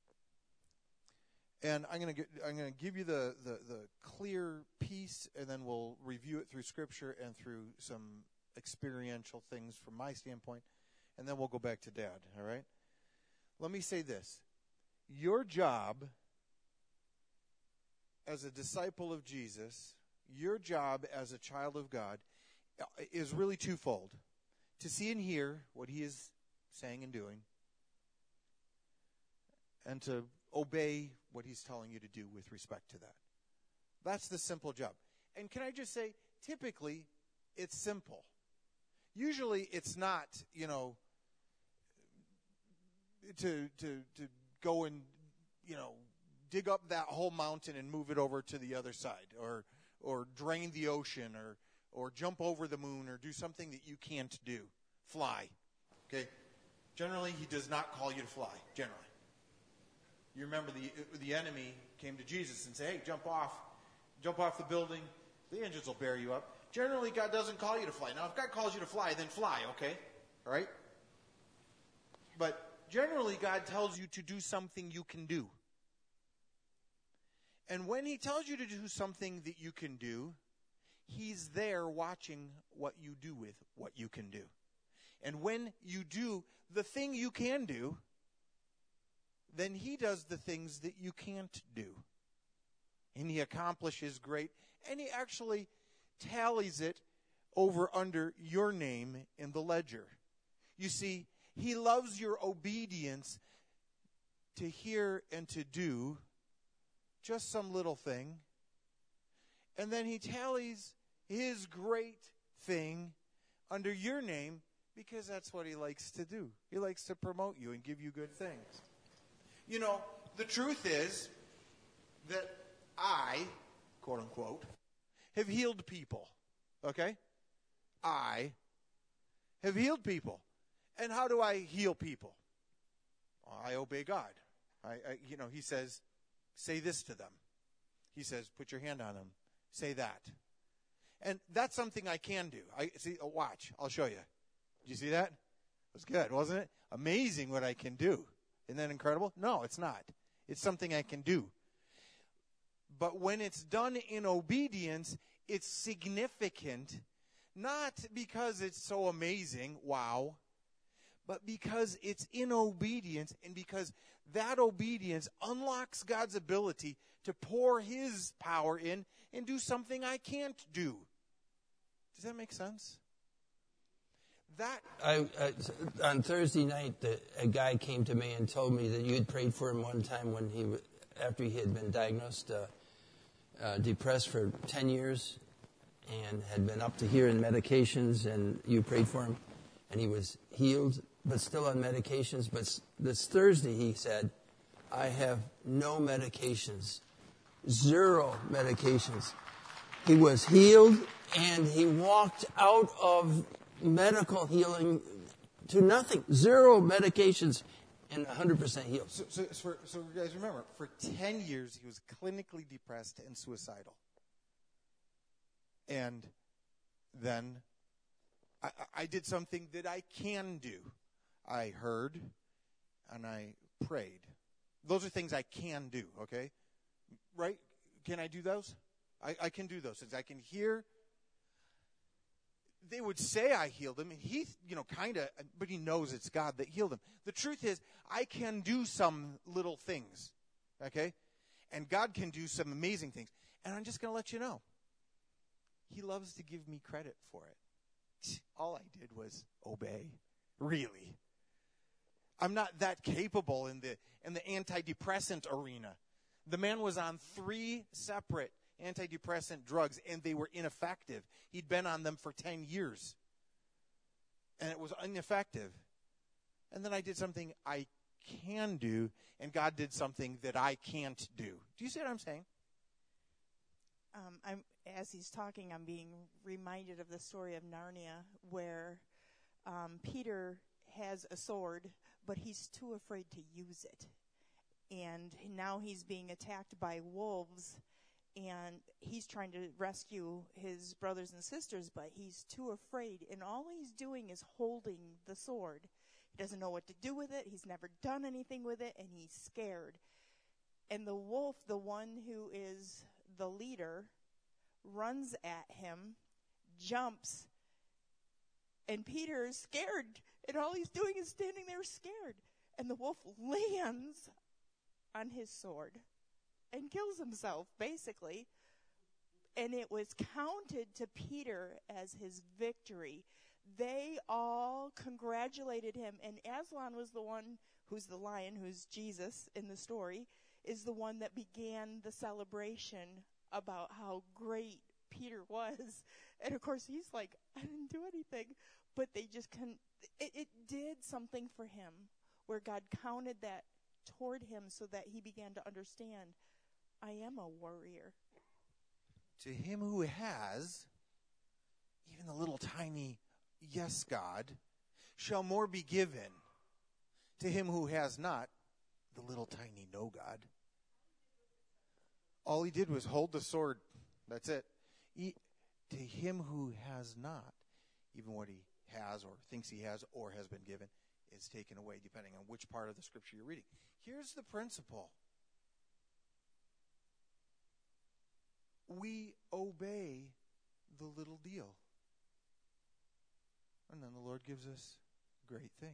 And I'm going to I'm going to give you the, the, the clear piece, and then we'll review it through Scripture and through some experiential things from my standpoint, and then we'll go back to Dad, all right? Let me say this. Your job as a disciple of Jesus, your job as a child of God, is really twofold. To see and hear what he is saying and doing, and to obey what he's telling you to do with respect to that. That's the simple job. And can I just say, typically, it's simple. Usually, it's not, you know, to to to go and, you know, dig up that whole mountain and move it over to the other side, or or drain the ocean, or or jump over the moon, or do something that you can't do. Fly. Okay? Generally, he does not call you to fly, generally. You remember the the enemy came to Jesus and said, hey, jump off. Jump off the building. The angels will bear you up. Generally, God doesn't call you to fly. Now, if God calls you to fly, then fly, okay? All right? But generally, God tells you to do something you can do. And when he tells you to do something that you can do, he's there watching what you do with what you can do. And when you do the thing you can do, then he does the things that you can't do. And he accomplishes great, and he actually tallies it over under your name in the ledger. You see, he loves your obedience to hear and to do just some little thing. And then he tallies his great thing under your name because that's what he likes to do. He likes to promote you and give you good things. You know, the truth is that I, quote unquote, have healed people. Okay? I have healed people. And how do I heal people? I obey God. I, I you know, he says, say this to them. He says, put your hand on them. Say that. And that's something I can do. I see. Oh, watch. I'll show you. Did you see that? It was good, wasn't it? Amazing what I can do. Isn't that incredible? No, it's not. It's something I can do. But when it's done in obedience, it's significant, not because it's so amazing, wow, but because it's in obedience, and because that obedience unlocks God's ability to pour his power in and do something I can't do. Does that make sense? That I, I, on Thursday night, the, a guy came to me and told me that you had prayed for him one time when he, after he had been diagnosed uh, uh, depressed for ten years and had been up to here in medications, and you prayed for him, and he was healed, but still on medications. But this Thursday, he said, I have no medications, zero medications. He was healed, and he walked out of medical healing to nothing, zero medications, and one hundred percent healed. So, so, so, so you guys remember, for ten years, he was clinically depressed and suicidal. And then I, I did something that I can do. I heard and I prayed. Those are things I can do, okay? Right? Can I do those? I, I can do those things. I can hear. They would say I healed him, and he, you know, kind of, but he knows it's God that healed him. The truth is, I can do some little things, okay? And God can do some amazing things. And I'm just going to let you know, he loves to give me credit for it. All I did was obey, really. I'm not that capable in the in the antidepressant arena. The man was on three separate antidepressant drugs, and they were ineffective. He'd been on them for ten years, and it was ineffective. And then I did something I can do, and God did something that I can't do. Do you see what I'm saying? Um, I'm as he's talking, I'm being reminded of the story of Narnia, where um, Peter has a sword, but he's too afraid to use it. And now he's being attacked by wolves, and he's trying to rescue his brothers and sisters, but he's too afraid. And all he's doing is holding the sword. He doesn't know what to do with it. He's never done anything with it, and he's scared. And the wolf, the one who is the leader, runs at him, jumps, and Peter is scared. And all he's doing is standing there scared. And the wolf lands on his sword and kills himself, basically. And it was counted to Peter as his victory. They all congratulated him. And Aslan was the one who's the lion, who's Jesus in the story, is the one that began the celebration about how great Peter was. And of course, he's like, I didn't do anything. But they just can. It, it did something for him where God counted that toward him so that he began to understand, I am a warrior. To him who has, even the little tiny yes, God, shall more be given. To him who has not, the little tiny no, God. All he did was hold the sword. That's it. He, to him who has not, even what he has or thinks he has or has been given is taken away, depending on which part of the scripture you're reading. Here's the principle. We obey the little deal. And then the Lord gives us great things.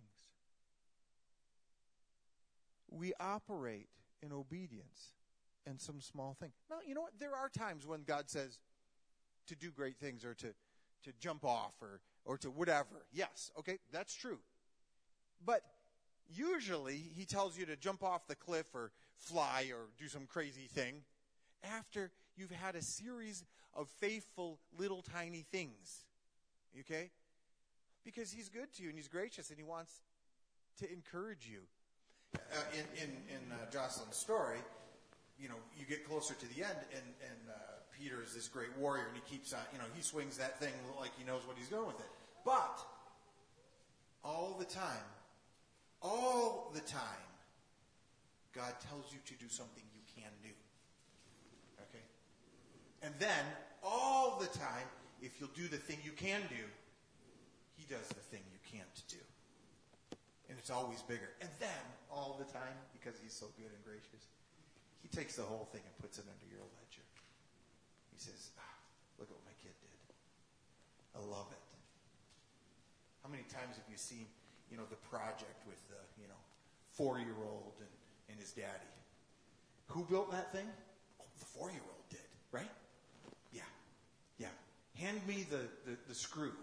We operate in obedience and some small thing. Now, you know what? There are times when God says to do great things or to, to jump off or, or to whatever. Yes, okay, that's true. But usually he tells you to jump off the cliff or fly or do some crazy thing after you've had a series of faithful little tiny things. Okay? Because he's good to you and he's gracious and he wants to encourage you. Uh, in in, in uh, Jocelyn's story, you know, you get closer to the end, and, and uh, Peter is this great warrior, and he keeps on, you know, he swings that thing like he knows what he's doing with it. But all the time, all the time, God tells you to do something you can do. Okay? And then, all the time, if you'll do the thing you can do, he does the thing you can't do. And it's always bigger. And then, all the time, because he's so good and gracious, he takes the whole thing and puts it under your ledger. He says, ah, look at what my kid did. I love it. How many times have you seen, you know, the project with the, you know, four-year-old and, and his daddy? Who built that thing? Oh, the four-year-old did, right? Yeah, yeah. Hand me the, the, the screw.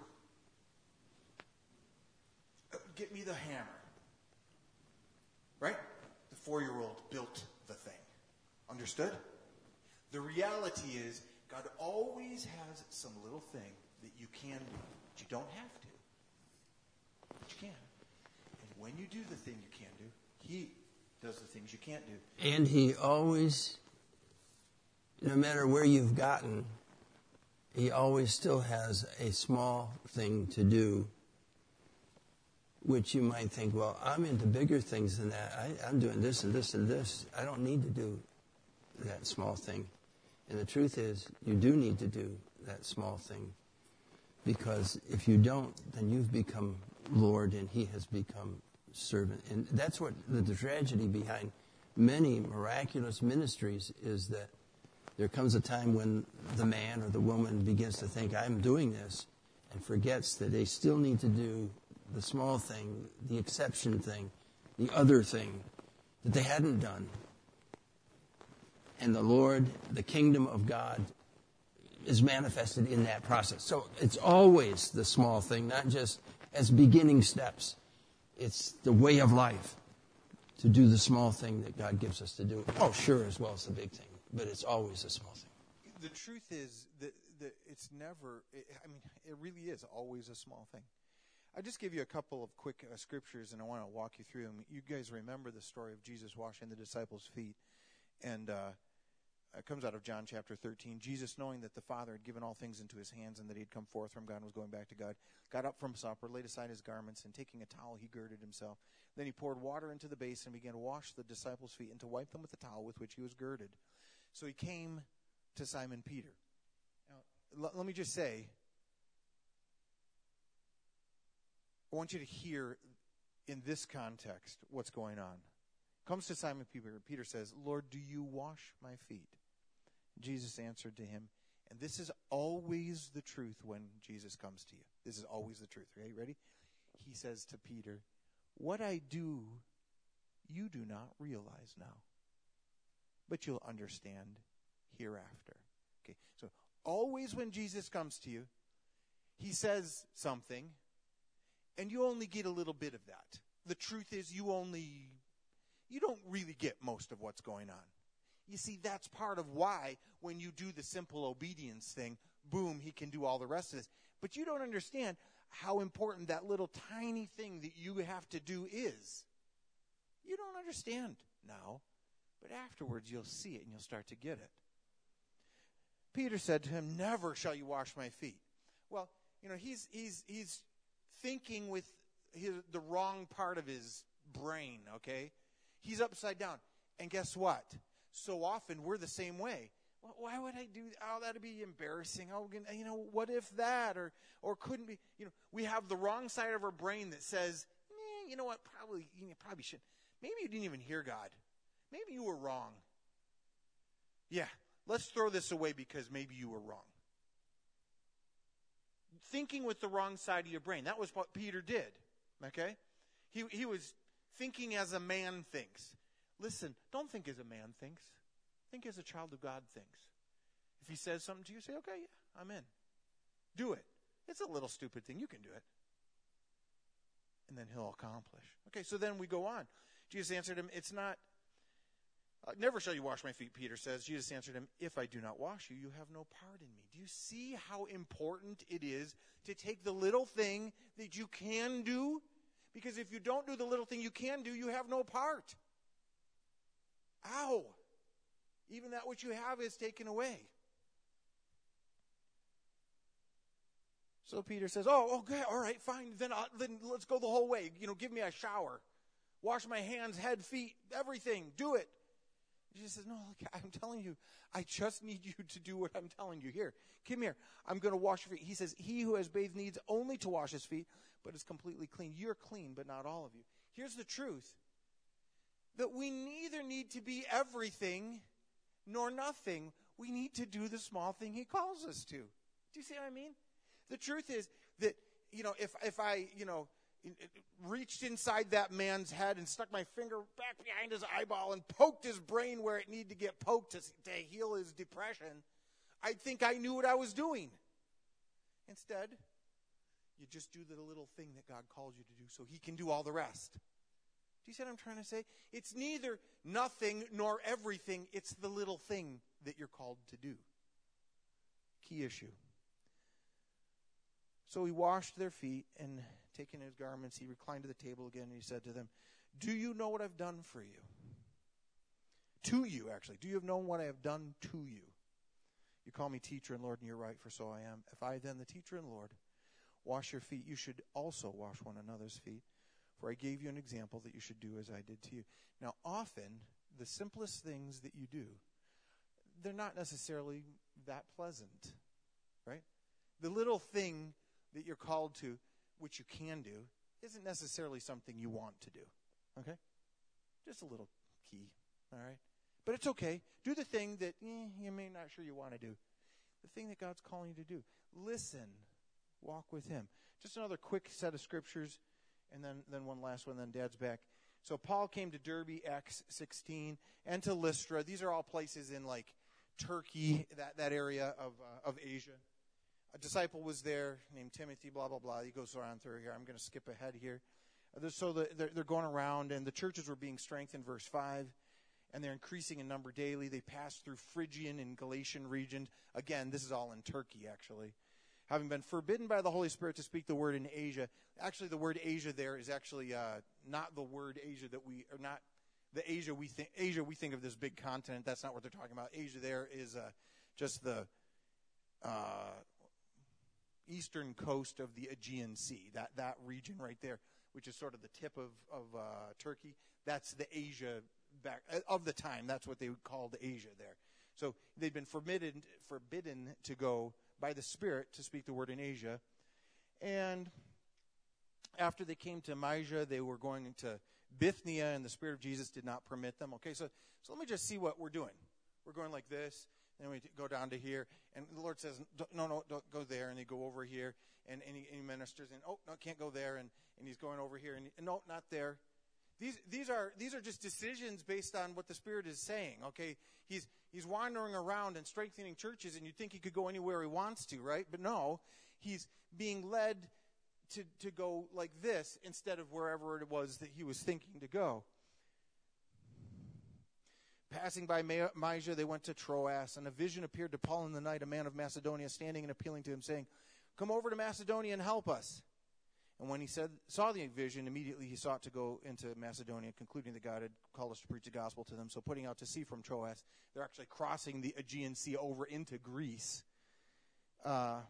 Uh, get me the hammer. Right? The four-year-old built the thing. Understood? The reality is, God always has some little thing that you can do, but you don't have to. But you can. And when you do the thing you can do, He does the things you can't do. And He always, no matter where you've gotten, He always still has a small thing to do, which you might think, well, I'm into bigger things than that. I, I'm doing this and this and this. I don't need to do that small thing. And the truth is, you do need to do that small thing. Because if you don't, then you've become Lord and He has become servant. And that's what the, the tragedy behind many miraculous ministries is, that there comes a time when the man or the woman begins to think, I'm doing this, and forgets that they still need to do the small thing, the exception thing, the other thing that they hadn't done. And the Lord, the kingdom of God, is manifested in that process. So it's always the small thing, not just as beginning steps. It's the way of life to do the small thing that God gives us to do. Oh, sure, as well as the big thing, but it's always a small thing. The truth is that, that it's never, it, I mean, it really is always a small thing. I just give you a couple of quick uh, scriptures, and I want to walk you through them. You guys remember the story of Jesus washing the disciples' feet, and uh, it comes out of John chapter thirteen. Jesus, knowing that the Father had given all things into His hands and that He had come forth from God and was going back to God, got up from supper, laid aside His garments, and taking a towel, He girded Himself. Then He poured water into the basin and began to wash the disciples' feet and to wipe them with the towel with which He was girded. So He came to Simon Peter. Now, l- let me just say, I want you to hear in this context what's going on. Comes to Simon Peter. Peter says, Lord, do you wash my feet? Jesus answered to him, and this is always the truth when Jesus comes to you. This is always the truth. Okay, ready? He says to Peter, what I do, you do not realize now, but you'll understand hereafter. Okay, so always when Jesus comes to you, He says something, and you only get a little bit of that. The truth is, you only, you don't really get most of what's going on. You see, that's part of why when you do the simple obedience thing, boom, He can do all the rest of this. But you don't understand how important that little tiny thing that you have to do is. You don't understand now, but afterwards you'll see it and you'll start to get it. Peter said to him, never shall you wash my feet. Well, you know, he's he's he's thinking with his, the wrong part of his brain, okay? He's upside down. And guess what? So often we're the same way. Well, why would I do that? Oh, that'd be embarrassing. Oh, you know, what if that? Or or couldn't be. You know, we have the wrong side of our brain that says, eh, you know what, probably, you probably should. Maybe you didn't even hear God. Maybe you were wrong. Yeah, let's throw this away because maybe you were wrong. Thinking with the wrong side of your brain. That was what Peter did. Okay? He he was thinking as a man thinks. Listen, don't think as a man thinks. Think as a child of God thinks. If He says something to you, say, okay, yeah, I'm in. Do it. It's a little stupid thing. You can do it. And then He'll accomplish. Okay, so then we go on. Jesus answered him, it's not, uh, never shall you wash my feet, Peter says. Jesus answered him, if I do not wash you, you have no part in me. Do you see how important it is to take the little thing that you can do? Because if you don't do the little thing you can do, you have no part. Ow! Even that which you have is taken away. So Peter says, oh, okay, all right, fine. Then, uh, then let's go the whole way. You know, give me a shower. Wash my hands, head, feet, everything. Do it. Jesus says, no, look, I'm telling you, I just need you to do what I'm telling you. Here, come here. I'm going to wash your feet. He says, he who has bathed needs only to wash his feet, but is completely clean. You're clean, but not all of you. Here's the truth. That we neither need to be everything nor nothing. We need to do the small thing He calls us to. Do you see what I mean? The truth is that, you know, if, if I, you know, reached inside that man's head and stuck my finger back behind his eyeball and poked his brain where it needed to get poked to, to heal his depression, I'd think I knew what I was doing. Instead, you just do the little thing that God calls you to do so He can do all the rest. Do you see what I'm trying to say? It's neither nothing nor everything. It's the little thing that you're called to do. Key issue. So he washed their feet, and taking his garments, he reclined to the table again, and he said to them, do you know what I've done for you? To you, actually. Do you have known what I have done to you? You call me teacher and Lord, and you're right, for so I am. If I then, the teacher and Lord, wash your feet, you should also wash one another's feet. For I gave you an example that you should do as I did to you. Now, often, the simplest things that you do, they're not necessarily that pleasant, right? The little thing that you're called to, which you can do, isn't necessarily something you want to do, okay? Just a little key, all right? But it's okay. Do the thing that eh, you may not sure you want to do. The thing that God's calling you to do. Listen. Walk with him. Just another quick set of scriptures, and then, then one last one, then Dad's back. So Paul came to Derbe, Acts sixteen, and to Lystra. These are all places in like Turkey, that, that area of uh, of Asia. A disciple was there named Timothy, blah, blah, blah. He goes around through here. I'm going to skip ahead here. So the, they're, they're going around, and the churches were being strengthened, verse five. And they're increasing in number daily. They passed through Phrygian and Galatian region. Again, this is all in Turkey, actually. Having been forbidden by the Holy Spirit to speak the word in Asia. Actually, the word Asia there is actually uh, not the word Asia that we, or not the Asia we think, Asia we think of this big continent. That's not what they're talking about. Asia there is uh, just the uh, eastern coast of the Aegean Sea. That that region right there, which is sort of the tip of, of uh, Turkey. That's the Asia back of the time. That's what they called Asia there. So they'd been forbidden forbidden to go by the Spirit to speak the word in Asia. And after they came to Mysia, they were going into Bithynia, and the Spirit of Jesus did not permit them. Okay, so so let me just see what we're doing. We're going like this, and we go down to here, and the Lord says, no, no, don't go there, and they go over here, and, and, he, and he ministers, and oh, no, can't go there, and, and he's going over here, and, and no, not there. These these are these are just decisions based on what the Spirit is saying, okay? He's he's wandering around and strengthening churches, and you'd think he could go anywhere he wants to, right? But no, he's being led to, to go like this instead of wherever it was that he was thinking to go. Passing by Mysia, they went to Troas, and a vision appeared to Paul in the night, a man of Macedonia, standing and appealing to him, saying, come over to Macedonia and help us. And when he said, saw the vision, immediately he sought to go into Macedonia, concluding that God had called us to preach the gospel to them. So putting out to sea from Troas, they're actually crossing the Aegean Sea over into Greece, uh,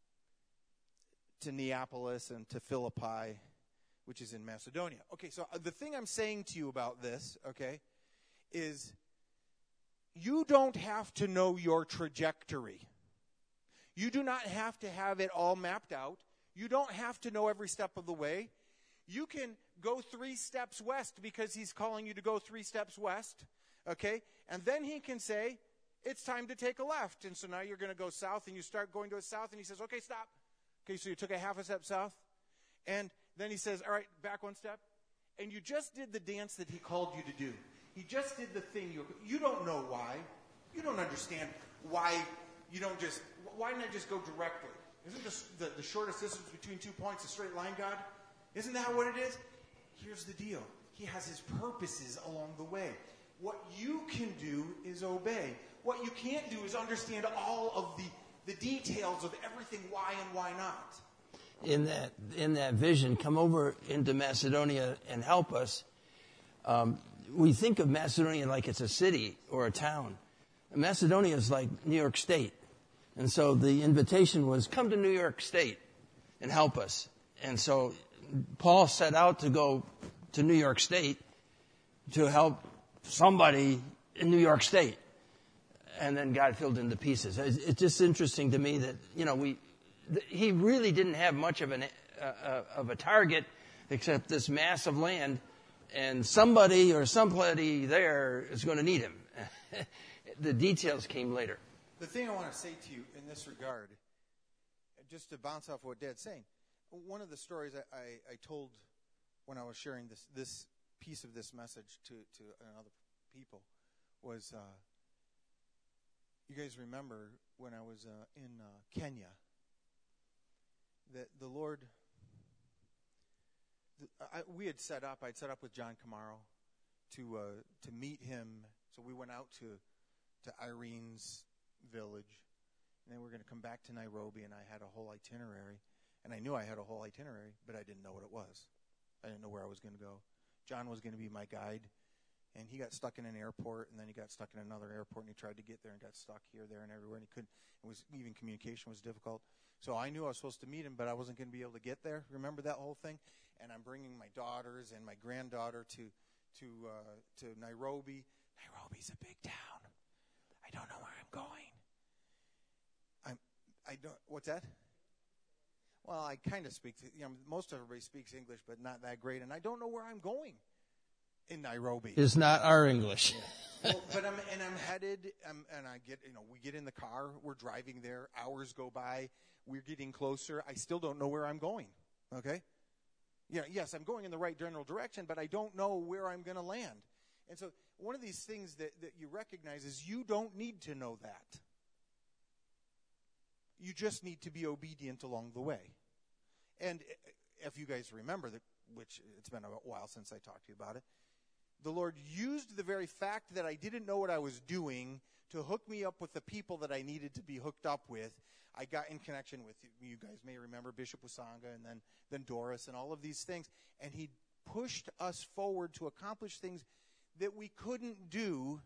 to Neapolis and to Philippi, which is in Macedonia. Okay, so the thing I'm saying to you about this, okay, is you don't have to know your trajectory. You do not have to have it all mapped out. You don't have to know every step of the way. You can go three steps west because he's calling you to go three steps west, okay? And then he can say, it's time to take a left. And so now you're going to go south, and you start going to the south, and he says, okay, stop. Okay, so you took a half a step south. And then he says, all right, back one step. And you just did the dance that he called you to do. He just did the thing. You, you don't know why. You don't understand why you don't just, why didn't I just go directly? Isn't this the, the shortest distance between two points a straight line, God? Isn't that what it is? Here's the deal. He has his purposes along the way. What you can do is obey. What you can't do is understand all of the, the details of everything, why and why not. In that in that vision, come over into Macedonia and help us. Um, we think of Macedonia like it's a city or a town. Macedonia is like New York State. And so the invitation was, come to New York State and help us. And so Paul set out to go to New York State to help somebody in New York State. And then God filled in the pieces. It's just interesting to me that, you know, we he really didn't have much of an uh, of a target except this mass of land, and somebody or somebody there is going to need him. The details came later. The thing I want to say to you in this regard, just to bounce off what Dad's saying, one of the stories I, I, I told when I was sharing this this piece of this message to, to other people was, uh, you guys remember when I was uh, in uh, Kenya, that the Lord, the, I, we had set up, I'd set up with John Camaro to uh, to meet him. So we went out to to Irene's village, and then we were going to come back to Nairobi, and I had a whole itinerary. And I knew I had a whole itinerary, but I didn't know what it was. I didn't know where I was going to go. John was going to be my guide, and he got stuck in an airport, and then he got stuck in another airport, and he tried to get there and got stuck here, there, and everywhere, and he couldn't. It was even communication was difficult. So I knew I was supposed to meet him, but I wasn't going to be able to get there. Remember that whole thing? And I'm bringing my daughters and my granddaughter to to uh, to Nairobi. Nairobi's a big town. I don't know where I'm going. I'm. I don't. What's that? Well, I kind of speak, you know, most everybody speaks English, but not that great, and I don't know where I'm going in Nairobi. It's not our English. Yeah. Well, but I'm, and I'm headed, I'm, and I get, you know, we get in the car, we're driving there, hours go by, we're getting closer, I still don't know where I'm going, okay? Yeah, yes, I'm going in the right general direction, but I don't know where I'm going to land. And so one of these things that, that you recognize is you don't need to know that. You just need to be obedient along the way. And if you guys remember, that, which it's been a while since I talked to you about it, the Lord used the very fact that I didn't know what I was doing to hook me up with the people that I needed to be hooked up with. I got in connection with, you guys may remember, Bishop Usanga and then, then Doris and all of these things. And he pushed us forward to accomplish things that we couldn't do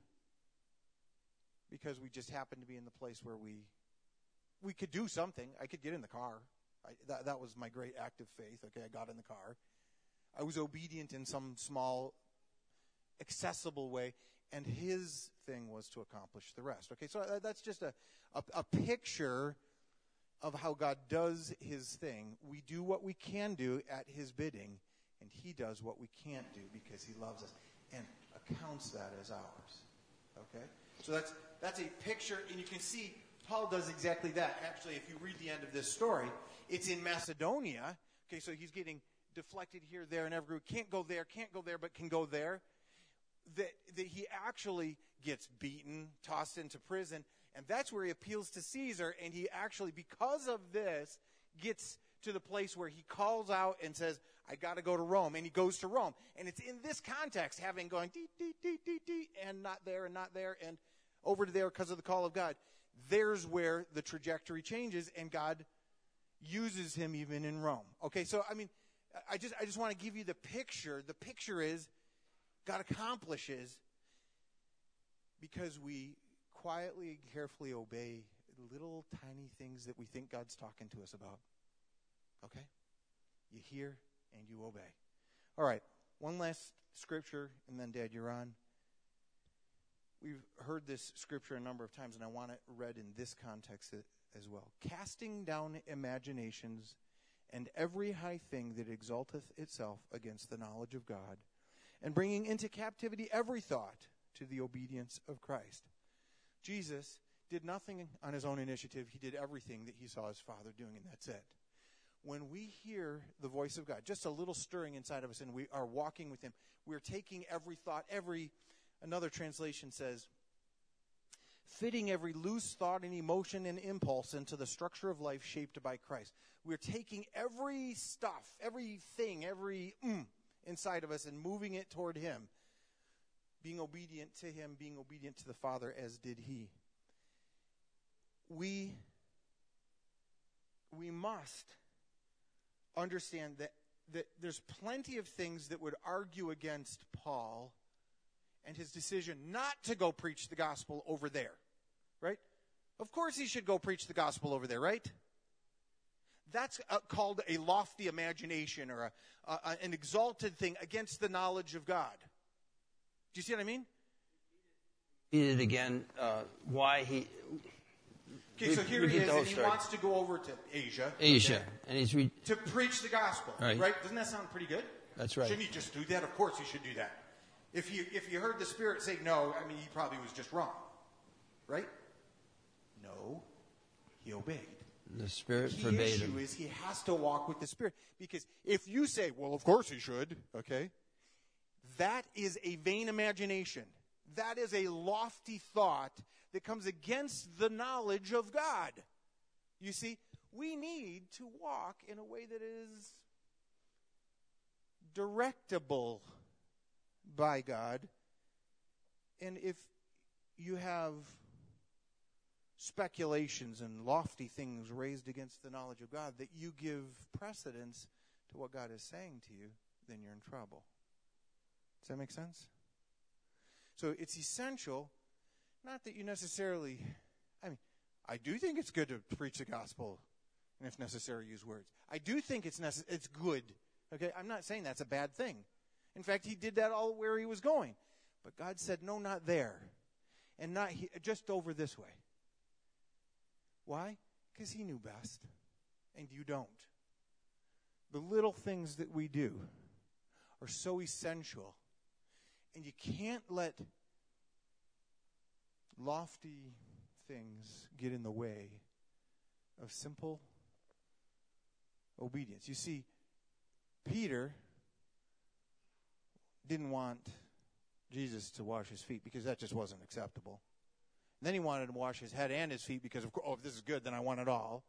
because we just happened to be in the place where we We could do something. I could get in the car. I, that, that was my great act of faith. Okay, I got in the car. I was obedient in some small, accessible way, and his thing was to accomplish the rest. Okay, so that's just a, a, a picture of how God does his thing. We do what we can do at his bidding, and he does what we can't do because he loves us and accounts that as ours. Okay, so that's that's a picture, and you can see Paul does exactly that. Actually, if you read the end of this story, it's in Macedonia. Okay, so he's getting deflected here, there, and everywhere. Can't go there, can't go there, but can go there. That, that he actually gets beaten, tossed into prison, and that's where he appeals to Caesar, and he actually, because of this, gets to the place where he calls out and says, I got to go to Rome, and he goes to Rome. And it's in this context, having going, dee, dee, dee, dee, dee, and not there, and not there, and over to there because of the call of God. There's where the trajectory changes, and God uses him even in Rome. Okay, so, I mean, I just I just want to give you the picture. The picture is God accomplishes because we quietly and carefully obey little tiny things that we think God's talking to us about. Okay? You hear and you obey. All right, one last scripture, and then, Dad, you're on. We've heard this scripture a number of times, and I want it read in this context as well. Casting down imaginations and every high thing that exalteth itself against the knowledge of God, and bringing into captivity every thought to the obedience of Christ. Jesus did nothing on his own initiative. He did everything that he saw his Father doing, and that's it. When we hear the voice of God, just a little stirring inside of us, and we are walking with him, we're taking every thought, every, another translation says, fitting every loose thought and emotion and impulse into the structure of life shaped by Christ. We're taking every stuff, everything, every mm, inside of us and moving it toward him. Being obedient to him, being obedient to the Father as did he. We, we must understand that, that there's plenty of things that would argue against Paul and his decision not to go preach the gospel over there, right? Of course he should go preach the gospel over there, right? That's uh, called a lofty imagination or a, uh, an exalted thing against the knowledge of God. Do you see what I mean? Read it again, uh, why he... Okay, so here he is, and he story. wants to go over to Asia. Asia. Okay, and he's re- to preach the gospel, right. right? Doesn't that sound pretty good? That's right. Shouldn't he just do that? Of course he should do that. If you if you heard the Spirit say no, I mean, he probably was just wrong. Right? No. He obeyed. The Spirit the forbade him. The issue is he has to walk with the Spirit. Because if you say, well, of course he should, okay, that is a vain imagination. That is a lofty thought that comes against the knowledge of God. You see, we need to walk in a way that is directable by God. And if you have speculations and lofty things raised against the knowledge of God, that you give precedence to what God is saying to you, then you're in trouble. Does that make sense? So it's essential, not that you necessarily, I mean, I do think it's good to preach the gospel, and if necessary, use words. I do think it's necess- it's good. Okay, I'm not saying that's a bad thing. In fact, he did that all where he was going. But God said, no, not there. And not he- just over this way. Why? Because he knew best. And you don't. The little things that we do are so essential. And you can't let lofty things get in the way of simple obedience. You see, Peter didn't want Jesus to wash his feet because that just wasn't acceptable. And then he wanted him to wash his head and his feet because, of course, oh, if this is good, then I want it all.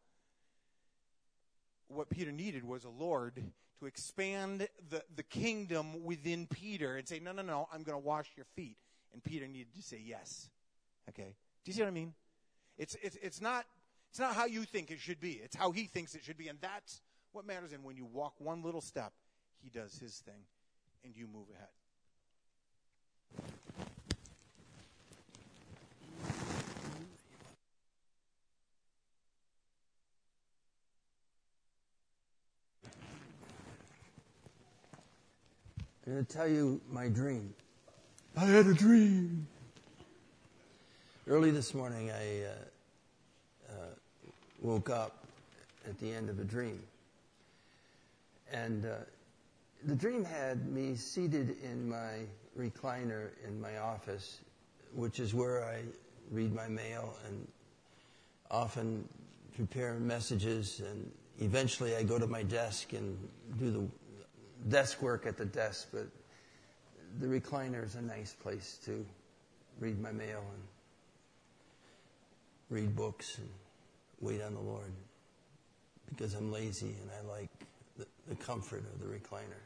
What Peter needed was a Lord to expand the, the kingdom within Peter and say, no, no, no, I'm going to wash your feet. And Peter needed to say yes. Okay? Do you see what I mean? It's, it's, it's, not, it's not how you think it should be. It's how he thinks it should be. And that's what matters. And when you walk one little step, he does his thing, and you move ahead. I'm going to tell you my dream. I had a dream. Early this morning, I uh, uh, woke up at the end of a dream. And uh, the dream had me seated in my recliner in my office, which is where I read my mail and often prepare messages. And eventually I go to my desk and do the desk work at the desk, but the recliner is a nice place to read my mail and read books and wait on the Lord, because I'm lazy and I like the, the comfort of the recliner.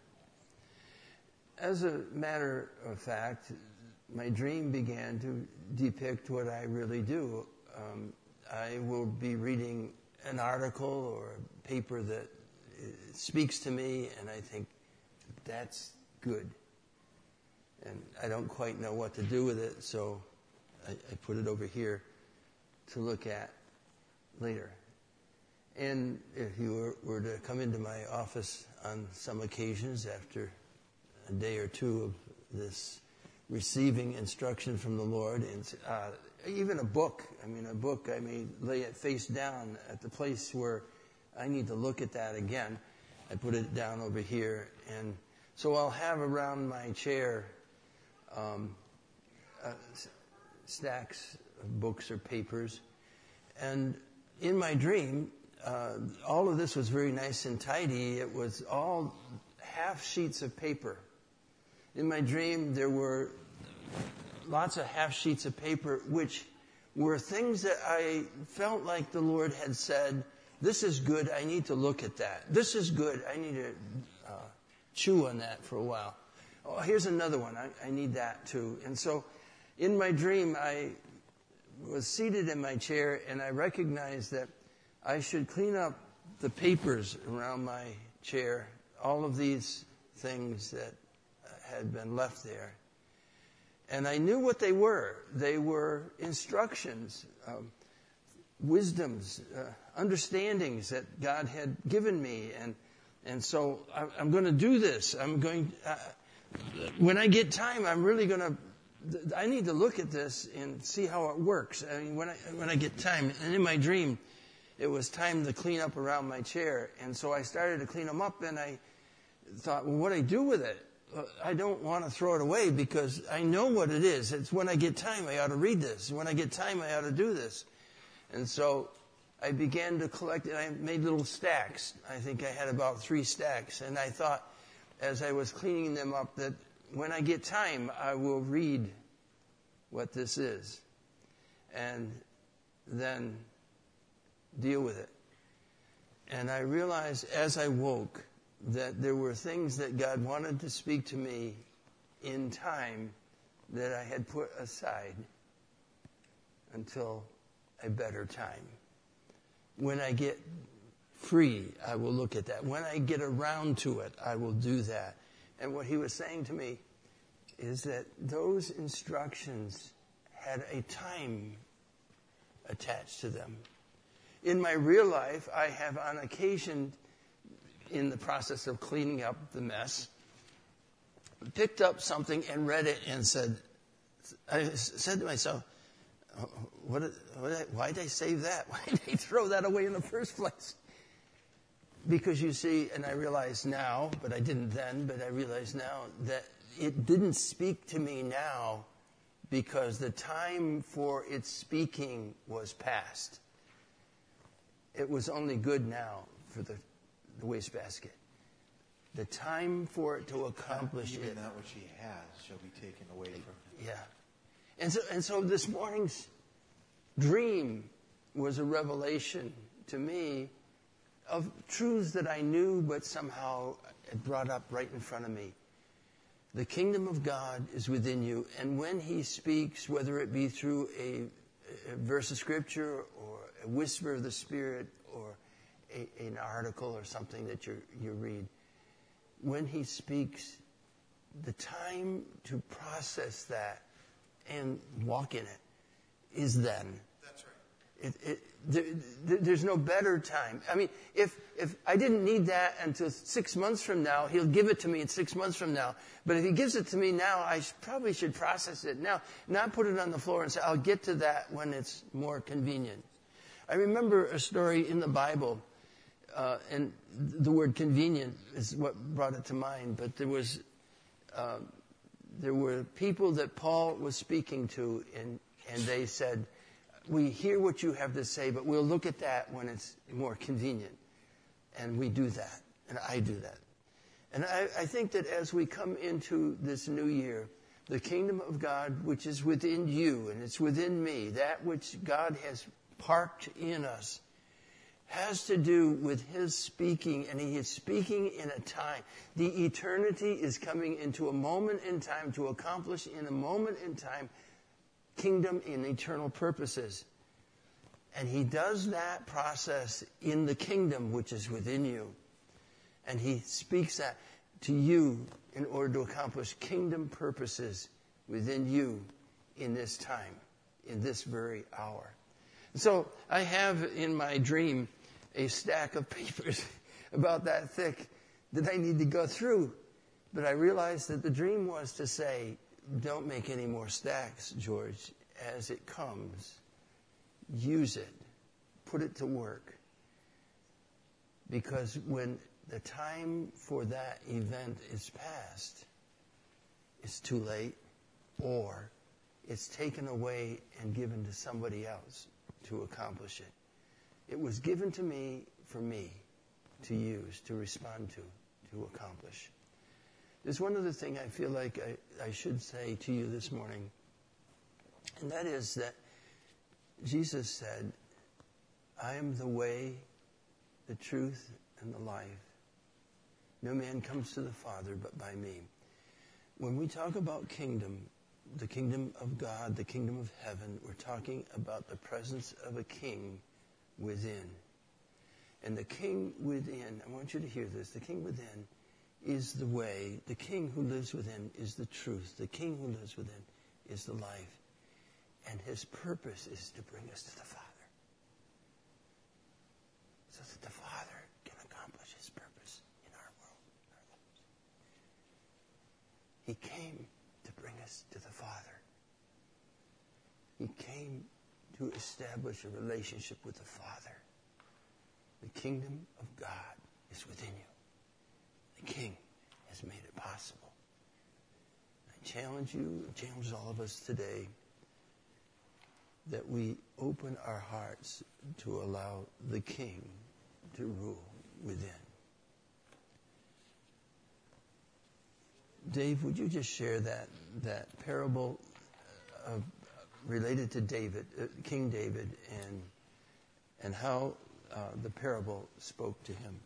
As a matter of fact, my dream began to depict what I really do. Um, I will be reading an article or a paper that speaks to me, and I think, that's good. And I don't quite know what to do with it, so I, I put it over here to look at later. And if you were, were to come into my office on some occasions after a day or two of this receiving instruction from the Lord, and uh, even a book, I mean a book, I may lay it face down at the place where I need to look at that again. I put it down over here, and so I'll have around my chair um, uh, stacks of books or papers. And in my dream, uh, all of this was very nice and tidy. It was all half sheets of paper. In my dream, there were lots of half sheets of paper, which were things that I felt like the Lord had said, this is good, I need to look at that. This is good, I need to uh, chew on that for a while. Oh, here's another one, I, I need that too. And so in my dream, I was seated in my chair, and I recognized that I should clean up the papers around my chair, all of these things that had been left there. And I knew what they were. They were instructions, um, wisdoms, uh, understandings that God had given me. And and so I, I'm going to do this. I'm going, uh, when I get time, I'm really going to, I need to look at this and see how it works. I mean, when I, when I get time. And in my dream, it was time to clean up around my chair. And so I started to clean them up, and I thought, well, what do I do with it? I don't want to throw it away because I know what it is. It's when I get time, I ought to read this. When I get time, I ought to do this. And so I began to collect it. I made little stacks. I think I had about three stacks. And I thought, as I was cleaning them up, that when I get time, I will read what this is and then deal with it. And I realized as I woke that there were things that God wanted to speak to me in time that I had put aside until a better time. When I get free, I will look at that. When I get around to it, I will do that. And what he was saying to me is that those instructions had a time attached to them. In my real life, I have on occasion, in the process of cleaning up the mess, picked up something and read it and said, I said to myself, what, what, why did I save that? Why did I throw that away in the first place? Because you see, and I realize now, but I didn't then, but I realize now that it didn't speak to me now because the time for its speaking was past. It was only good now for the, the wastebasket. The time for it to accomplish Even it. that which he has shall be taken away from him. Yeah. And so, and so this morning's dream was a revelation to me of truths that I knew, but somehow it brought up right in front of me. The kingdom of God is within you, and when he speaks, whether it be through a, a verse of scripture or a whisper of the Spirit or a, an article or something that you you read, when he speaks, the time to process that and walk in it is then. That's right. It, it, there, there's no better time. I mean, if if I didn't need that until six months from now, he'll give it to me in six months from now. But if he gives it to me now, I sh- probably should process it now, not put it on the floor and say, I'll get to that when it's more convenient. I remember a story in the Bible, uh, and the word convenient is what brought it to mind, but there was... Uh, there were people that Paul was speaking to, and, and they said, we hear what you have to say, but we'll look at that when it's more convenient. And we do that, and I do that. And I, I think that as we come into this new year, the kingdom of God, which is within you, and it's within me, that which God has parked in us, has to do with his speaking, and he is speaking in a time. The eternity is coming into a moment in time to accomplish in a moment in time kingdom and eternal purposes. And he does that process in the kingdom which is within you. And he speaks that to you in order to accomplish kingdom purposes within you in this time, in this very hour. So I have in my dream a stack of papers about that thick that I need to go through. But I realized that the dream was to say, don't make any more stacks, George. As it comes, use it. Put it to work. Because when the time for that event is past, it's too late, or it's taken away and given to somebody else to accomplish it. It was given to me for me to use, to respond to, to accomplish. There's one other thing I feel like I, I should say to you this morning, and that is that Jesus said, I am the way, the truth, and the life. No man comes to the Father but by me. When we talk about kingdom, the kingdom of God, the kingdom of heaven, we're talking about the presence of a king within. And the king within, I want you to hear this, the king within is the way. The king who lives within is the truth. The king who lives within is the life. And his purpose is to bring us to the Father. So that the Father can accomplish his purpose in our world, in our lives. He came to bring us to the Father. He came to establish a relationship with the Father. The kingdom of God is within you. The King has made it possible. I challenge you, I challenge all of us today that we open our hearts to allow the King to rule within. Dave, would you just share that that parable of, related to David, uh, King David, and and how uh, the parable spoke to him?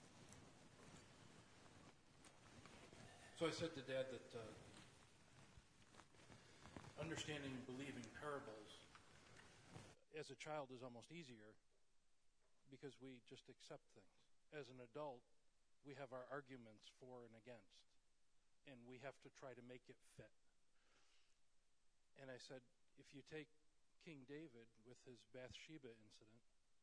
So I said to Dad that uh, understanding and believing parables as a child is almost easier because we just accept things. As an adult, we have our arguments for and against, and we have to try to make it fit. And I said, if you take King David with his Bathsheba incident,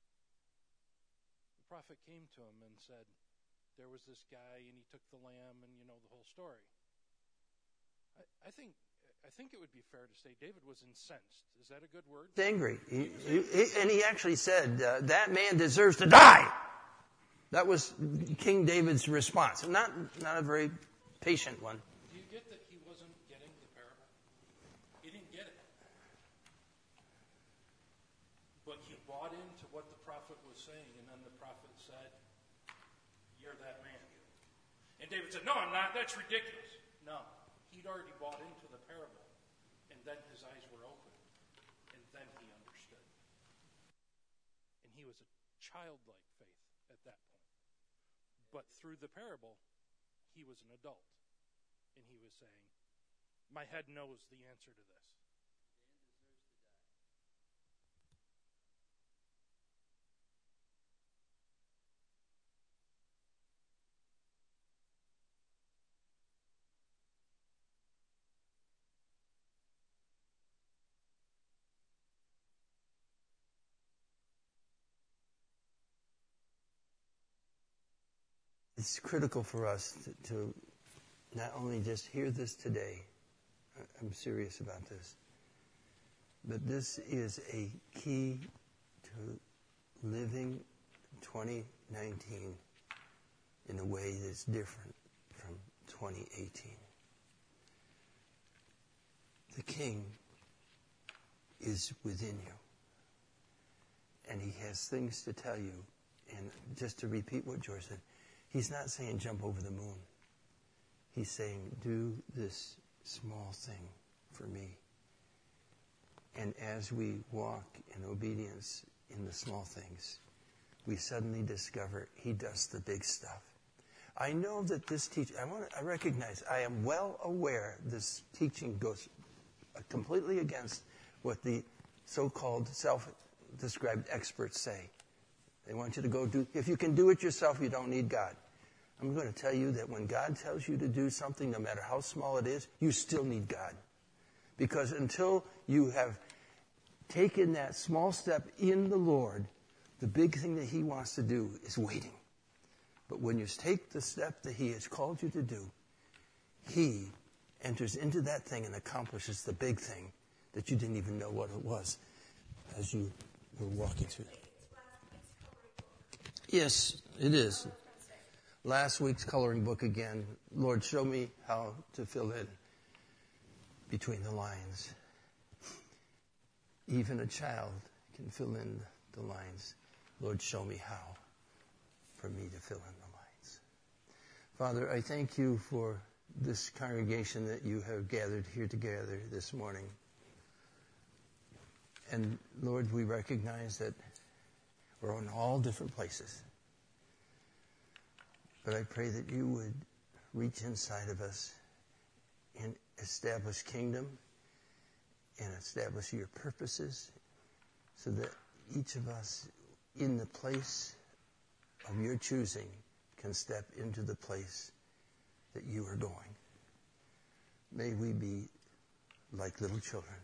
the prophet came to him and said, there was this guy and he took the lamb, and you know the whole story. I, I think I think it would be fair to say David was incensed. Is that a good word? He's angry. He, he, and he actually said, uh, that man deserves to die. That was King David's response. Not, not a very patient one. Do you get that he wasn't getting the parable? He didn't get it. But he bought into what the prophet was saying, and then the prophet said, you're that man. And David said, no, I'm not. That's ridiculous. No. He'd already bought into the parable, and then his eyes were opened, and then he understood. And he was a childlike faith at that point. But through the parable, he was an adult, and he was saying, my head knows the answer to this. Dan deserves to die. It's critical for us to, to not only just hear this today, I'm serious about this, but this is a key to living twenty nineteen in a way that's different from twenty eighteen. The King is within you, and he has things to tell you. And just to repeat what George said, he's not saying jump over the moon. He's saying do this small thing for me. And as we walk in obedience in the small things, we suddenly discover he does the big stuff. I know that this teaching, I want to, I recognize, I am well aware this teaching goes completely against what the so-called self-described experts say. They want you to go do, if you can do it yourself, you don't need God. I'm going to tell you that when God tells you to do something, no matter how small it is, you still need God. Because until you have taken that small step in the Lord, the big thing that he wants to do is waiting. But when you take the step that he has called you to do, he enters into that thing and accomplishes the big thing that you didn't even know what it was as you were walking through. Yes, it is. Last week's coloring book again. Lord, show me how to fill in between the lines. Even a child can fill in the lines. Lord, show me how for me to fill in the lines. Father, I thank you for this congregation that you have gathered here together this morning. And Lord, we recognize that we're in all different places. But I pray that you would reach inside of us and establish kingdom and establish your purposes so that each of us in the place of your choosing can step into the place that you are going. May we be like little children.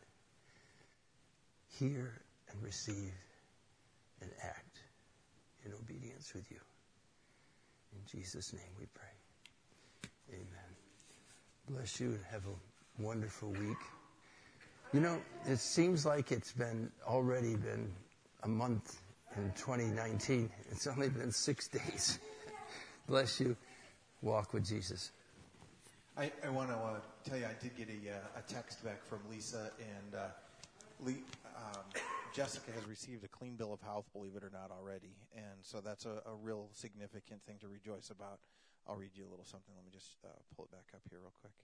Hear and receive and act in obedience with you. In Jesus' name we pray. Amen. Bless you and have a wonderful week. You know, it seems like it's been already been a month in twenty nineteen. It's only been six days. Bless you. Walk with Jesus. I, I want to uh, tell you, I did get a, uh, a text back from Lisa, and uh, Lee, um, Jessica has received a clean bill of health, believe it or not, already. And so that's a, a real significant thing to rejoice about. I'll read you a little something. Let me just uh, pull it back up here real quick.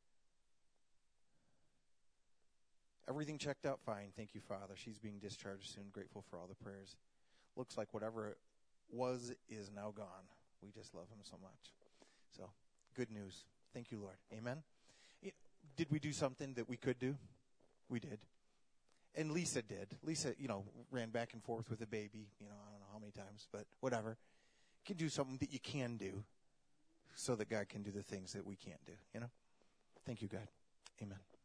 Everything checked out fine. Thank you, Father. She's being discharged soon. Grateful for all the prayers. Looks like whatever it was is now gone. We just love him so much. So, good news. Thank you, Lord. Amen. Did we do something that we could do? We did. and Lisa did. Lisa, you know, ran back and forth with a baby, you know, I don't know how many times, but whatever. You can do something that you can do so that God can do the things that we can't do, you know? Thank you, God. Amen.